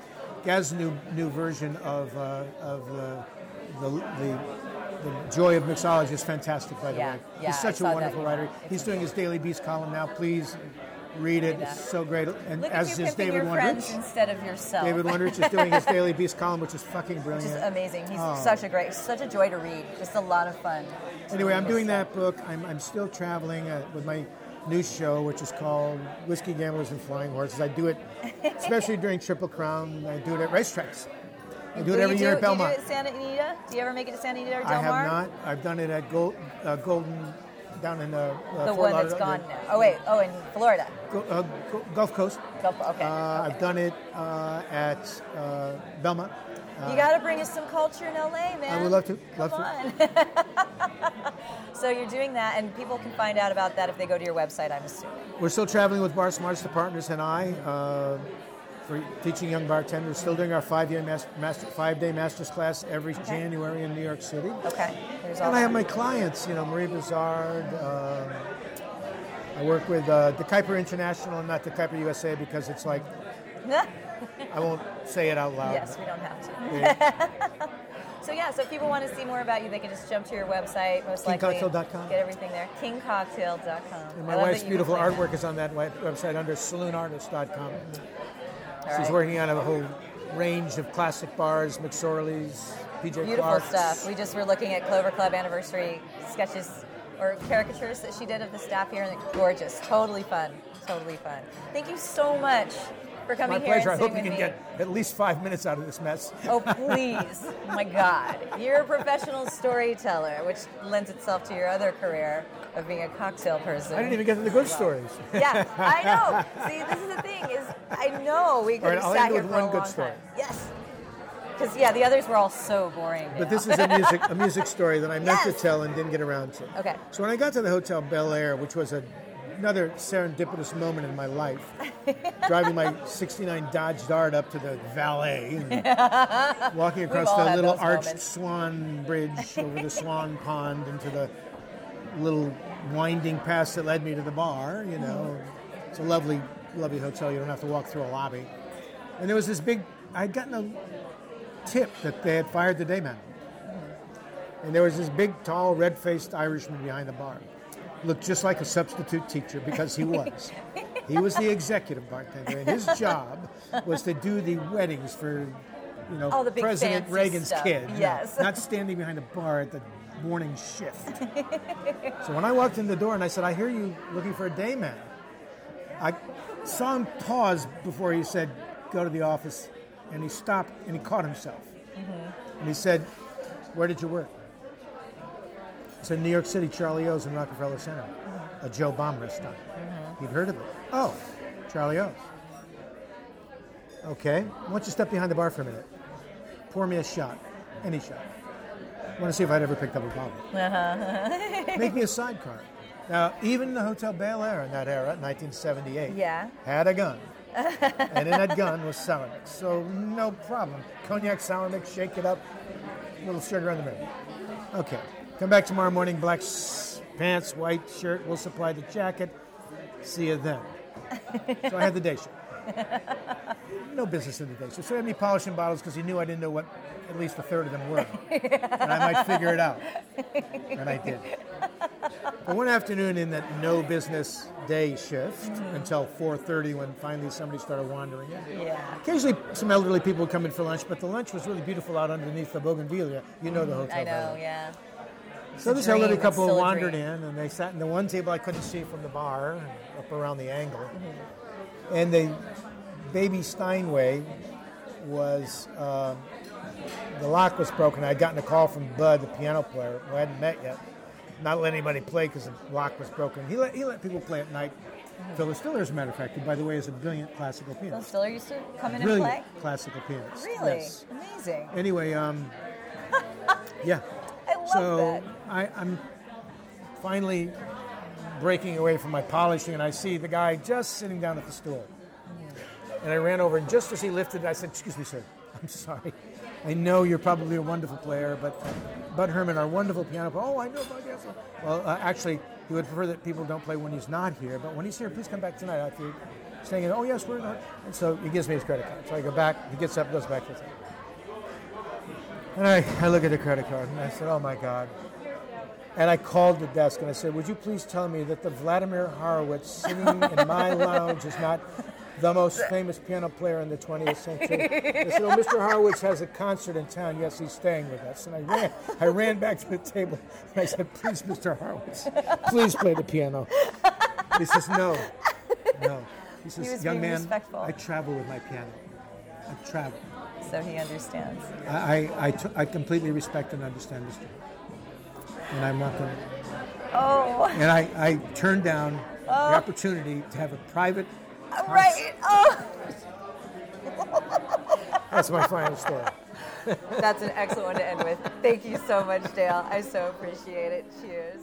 [SPEAKER 3] Gaz's new new version of uh, of uh, the, the the joy of mixology is fantastic. By the
[SPEAKER 2] Yeah,
[SPEAKER 3] way,
[SPEAKER 2] yeah,
[SPEAKER 3] he's such
[SPEAKER 2] I
[SPEAKER 3] a
[SPEAKER 2] saw
[SPEAKER 3] wonderful
[SPEAKER 2] that,
[SPEAKER 3] writer.
[SPEAKER 2] yeah.
[SPEAKER 3] He's doing his Daily Beast column now. Please read it. It's so great. And
[SPEAKER 2] Look
[SPEAKER 3] as
[SPEAKER 2] at you
[SPEAKER 3] is
[SPEAKER 2] picking
[SPEAKER 3] David
[SPEAKER 2] your friends
[SPEAKER 3] Wondrich.
[SPEAKER 2] instead of yourself.
[SPEAKER 3] David Wondrich is doing his Daily Beast column, which is fucking brilliant.
[SPEAKER 2] Which is amazing. He's
[SPEAKER 3] Oh.
[SPEAKER 2] such a great, such a joy to read. Just a lot of fun. to
[SPEAKER 3] Anyway,
[SPEAKER 2] read
[SPEAKER 3] I'm
[SPEAKER 2] his
[SPEAKER 3] doing
[SPEAKER 2] stuff.
[SPEAKER 3] that book. I'm, I'm still traveling uh, with my new show, which is called Whiskey Gamblers and Flying Horses. I do it, especially during Triple Crown. I do it at racetracks. I do it
[SPEAKER 2] Will
[SPEAKER 3] every
[SPEAKER 2] you
[SPEAKER 3] year
[SPEAKER 2] do,
[SPEAKER 3] at Belmont.
[SPEAKER 2] Do you do it at Santa Anita? Do you ever make it to Santa Anita or Del
[SPEAKER 3] I
[SPEAKER 2] Mar?
[SPEAKER 3] have not. I've done it at Gold, uh, Golden, down in uh, uh,
[SPEAKER 2] The
[SPEAKER 3] Fort
[SPEAKER 2] one that's
[SPEAKER 3] Lauderdale-
[SPEAKER 2] gone now. Oh wait. Oh, in Florida.
[SPEAKER 3] Go, uh, Go- Gulf Coast.
[SPEAKER 2] Gulf- okay.
[SPEAKER 3] Uh,
[SPEAKER 2] okay.
[SPEAKER 3] I've done it uh, at uh, Belmont.
[SPEAKER 2] You got to bring us some culture in L A, man.
[SPEAKER 3] I would love to.
[SPEAKER 2] Come
[SPEAKER 3] Love to.
[SPEAKER 2] on. So you're doing that, and people can find out about that if they go to your website, I'm assuming.
[SPEAKER 3] We're still traveling with Bar Smarts, the partners, and I uh, for teaching young bartenders. Still doing our five-year master, master, five-day master's class every
[SPEAKER 2] Okay.
[SPEAKER 3] January in New York City.
[SPEAKER 2] Okay. There's all
[SPEAKER 3] And I have
[SPEAKER 2] that.
[SPEAKER 3] my clients, you know, Marie Bizard. Um, I work with uh, the Kuiper International and not the Kuiper U S A because it's like, I won't say it out loud.
[SPEAKER 2] Yes, we don't have to.
[SPEAKER 3] Yeah.
[SPEAKER 2] So yeah, so if people want to see more about you, they can just jump to your website, most
[SPEAKER 3] king
[SPEAKER 2] likely.
[SPEAKER 3] cocktail dot com.
[SPEAKER 2] Get everything there. king cocktail dot com.
[SPEAKER 3] And my wife's beautiful artwork is on that wi- website under saloon artist dot com. She's
[SPEAKER 2] right.
[SPEAKER 3] working on a whole range of classic bars, McSorley's, P J
[SPEAKER 2] Beautiful
[SPEAKER 3] Clark's.
[SPEAKER 2] stuff. We just were looking at Clover Club anniversary sketches or caricatures that she did of the staff here, and they're gorgeous. Totally fun. Totally fun. Thank you so much for coming
[SPEAKER 3] My
[SPEAKER 2] here
[SPEAKER 3] pleasure. I
[SPEAKER 2] and
[SPEAKER 3] hope
[SPEAKER 2] sitting
[SPEAKER 3] you
[SPEAKER 2] with
[SPEAKER 3] can
[SPEAKER 2] me.
[SPEAKER 3] get at least five minutes out of this mess.
[SPEAKER 2] Oh, please. Oh, my God. You're a professional storyteller, which lends itself to your other career of being a cocktail person.
[SPEAKER 3] I didn't even get to the good stories.
[SPEAKER 2] Yeah, I know. See, this is the thing is, I know we could
[SPEAKER 3] All right,
[SPEAKER 2] have
[SPEAKER 3] I'll
[SPEAKER 2] sat
[SPEAKER 3] end
[SPEAKER 2] here
[SPEAKER 3] with
[SPEAKER 2] for a
[SPEAKER 3] one good
[SPEAKER 2] long
[SPEAKER 3] story.
[SPEAKER 2] time. Yes. Because, yeah, the others were all so boring.
[SPEAKER 3] But
[SPEAKER 2] now.
[SPEAKER 3] this is a music a music story that I meant
[SPEAKER 2] Yes.
[SPEAKER 3] to tell and didn't get around to.
[SPEAKER 2] Okay.
[SPEAKER 3] So when I got to the Hotel Bel Air, which was a, another serendipitous moment in my life, driving my sixty-nine Dodge Dart up to the valet, and walking across
[SPEAKER 2] all
[SPEAKER 3] the
[SPEAKER 2] had
[SPEAKER 3] little
[SPEAKER 2] those
[SPEAKER 3] arched
[SPEAKER 2] moments.
[SPEAKER 3] swan bridge over the swan pond into the little winding path that led me to the bar, you know. It's a lovely, lovely hotel. You don't have to walk through a lobby. And there was this big, I'd gotten a tip that they had fired the day man. And there was this big, tall, red-faced Irishman behind the bar. Looked just like a substitute teacher because he was. He was the executive bartender, and his job was to do the weddings for, you know,
[SPEAKER 2] All the big
[SPEAKER 3] President
[SPEAKER 2] fancy
[SPEAKER 3] Reagan's
[SPEAKER 2] stuff.
[SPEAKER 3] kid. No,
[SPEAKER 2] Yes.
[SPEAKER 3] not standing behind a bar at the morning shift. So when I walked in the door and I said, I hear you looking for a day man, I saw him pause before he said, go to the office, and he stopped and he caught himself.
[SPEAKER 2] Mm-hmm.
[SPEAKER 3] And he said, where did you work? I said, New York City, Charlie O's in Rockefeller Center, a Joe Baum restaurant.
[SPEAKER 2] Mm-hmm.
[SPEAKER 3] He'd heard of it. Oh, Charlie O's. Okay, why don't you step behind the bar for a minute? Pour me a shot, any shot. I want to see if I'd ever picked up a bottle.
[SPEAKER 2] Uh-huh.
[SPEAKER 3] Make me a sidecar. Now, even the Hotel Bel Air in that era, nineteen seventy-eight,
[SPEAKER 2] Yeah.
[SPEAKER 3] had a gun. And in that gun was sour mix. So no problem. Cognac sour mix, shake it up, a little sugar in the middle. Okay. Come back tomorrow morning, black s- pants, white shirt. We'll supply the jacket. See you then. So I had the day shift. No business in the day shift. So he had me polishing bottles because he knew I didn't know what at least a third of them were. And I might figure it out. And I did. But one afternoon in that no business day shift
[SPEAKER 2] Mm-hmm.
[SPEAKER 3] until four thirty when finally somebody started wandering in.
[SPEAKER 2] Yeah.
[SPEAKER 3] Occasionally some elderly people would come in for lunch, but the lunch was really beautiful out underneath the Bougainvillea. You know the hotel.
[SPEAKER 2] I
[SPEAKER 3] by
[SPEAKER 2] know,
[SPEAKER 3] the way.
[SPEAKER 2] yeah.
[SPEAKER 3] So
[SPEAKER 2] a
[SPEAKER 3] this
[SPEAKER 2] dream.
[SPEAKER 3] elderly
[SPEAKER 2] It's
[SPEAKER 3] couple
[SPEAKER 2] still a
[SPEAKER 3] wandered
[SPEAKER 2] dream.
[SPEAKER 3] in, and they sat in the one table I couldn't see from the bar, up around the angle.
[SPEAKER 2] Mm-hmm.
[SPEAKER 3] And the baby Steinway was, uh, the lock was broken. I had gotten a call from Bud, the piano player, who I hadn't met yet, not let anybody play because the lock was broken. He let, he let people play at night. Phyllis Stiller, as a matter of fact, who, by the way, is a brilliant classical
[SPEAKER 2] Phil
[SPEAKER 3] pianist.
[SPEAKER 2] Stiller used to come in
[SPEAKER 3] Brilliant
[SPEAKER 2] and play?
[SPEAKER 3] classical pianist.
[SPEAKER 2] Really?
[SPEAKER 3] Yes.
[SPEAKER 2] Amazing.
[SPEAKER 3] Anyway, um, yeah.
[SPEAKER 2] I love
[SPEAKER 3] so
[SPEAKER 2] that.
[SPEAKER 3] I, I'm finally breaking away from my polishing, and I see the guy just sitting down at the stool. And I ran over, and just as he lifted it, I said, "Excuse me, sir. I'm sorry. I know you're probably a wonderful player, but Bud Herman, our wonderful piano player." "Oh, I know Bud, yes." Well, uh, actually, he would prefer that people don't play when he's not here, but when he's here, please come back tonight. I feel saying, oh, yes, we're not. And so he gives me his credit card. So I go back, he gets up, goes back to the table. And I, I look at the credit card, and I said, oh, my God. And I called the desk, and I said, would you please tell me that the Vladimir Horowitz sitting in my lounge is not the most famous piano player in the twentieth century? I said, oh, Mister Horowitz has a concert in town. Yes, he's staying with us. And I ran, I ran back to the table, and I said, please, Mister Horowitz, please play the piano. He says, no, no. He says,
[SPEAKER 2] He was
[SPEAKER 3] young
[SPEAKER 2] being
[SPEAKER 3] man,
[SPEAKER 2] respectful.
[SPEAKER 3] I travel with my piano. I travel.
[SPEAKER 2] So he understands.
[SPEAKER 3] I, I, I, t- I completely respect and understand Mister And I'm not going to.
[SPEAKER 2] Oh.
[SPEAKER 3] And I, I turned down the opportunity to have a private.
[SPEAKER 2] Right. Oh.
[SPEAKER 3] That's my final story.
[SPEAKER 2] That's an excellent one to end with. Thank you so much, Dale. I so appreciate it. Cheers.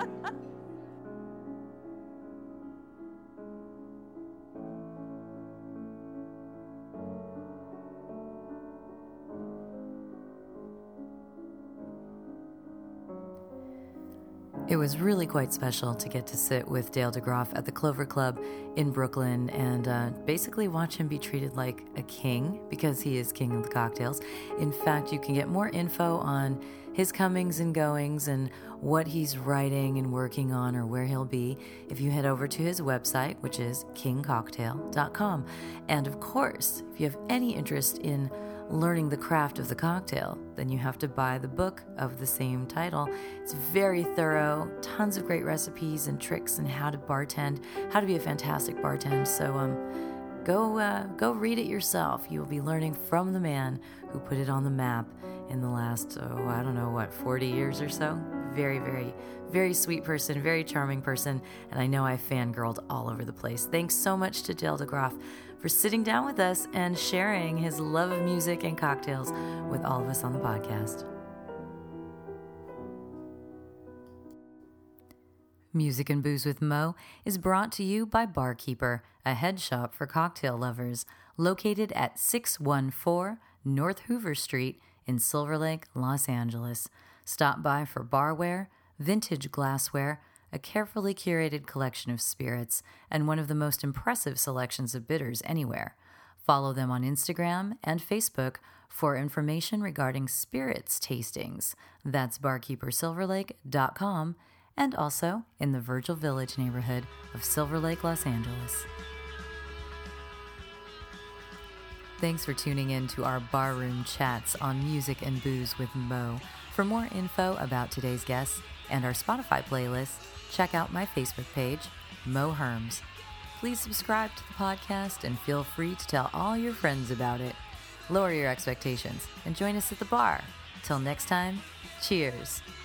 [SPEAKER 1] It was really quite special to get to sit with Dale DeGroff at the Clover Club in Brooklyn and uh, basically watch him be treated like a king, because he is king of the cocktails. In fact, you can get more info on his comings and goings and what he's writing and working on or where he'll be if you head over to his website, which is king cocktail dot com. And of course, if you have any interest in learning the craft of the cocktail, then you have to buy the book of the same title. It's very thorough, tons of great recipes and tricks and how to bartend, how to be a fantastic bartender. So um, go uh, go read it yourself. You will be learning from the man who put it on the map in the last, oh, I don't know, what, forty years or so? Very, very, very sweet person, very charming person, and I know I fangirled all over the place. Thanks so much to Dale DeGroff for sitting down with us and sharing his love of music and cocktails with all of us on the podcast. Music and Booze with Mo is brought to you by Barkeeper, a head shop for cocktail lovers, located at six one four North Hoover Street in Silver Lake, Los Angeles. Stop by for barware, vintage glassware, a carefully curated collection of spirits, and one of the most impressive selections of bitters anywhere. Follow them on Instagram and Facebook for information regarding spirits tastings. That's barkeeper silver lake dot com, and also in the Virgil Village neighborhood of Silver Lake, Los Angeles. Thanks for tuning in to our barroom chats on Music and Booze with Mo. For more info about today's guests and our Spotify playlist, check out my Facebook page, Mo Herms. Please subscribe to the podcast and feel free to tell all your friends about it. Lower your expectations and join us at the bar. Till next time, cheers.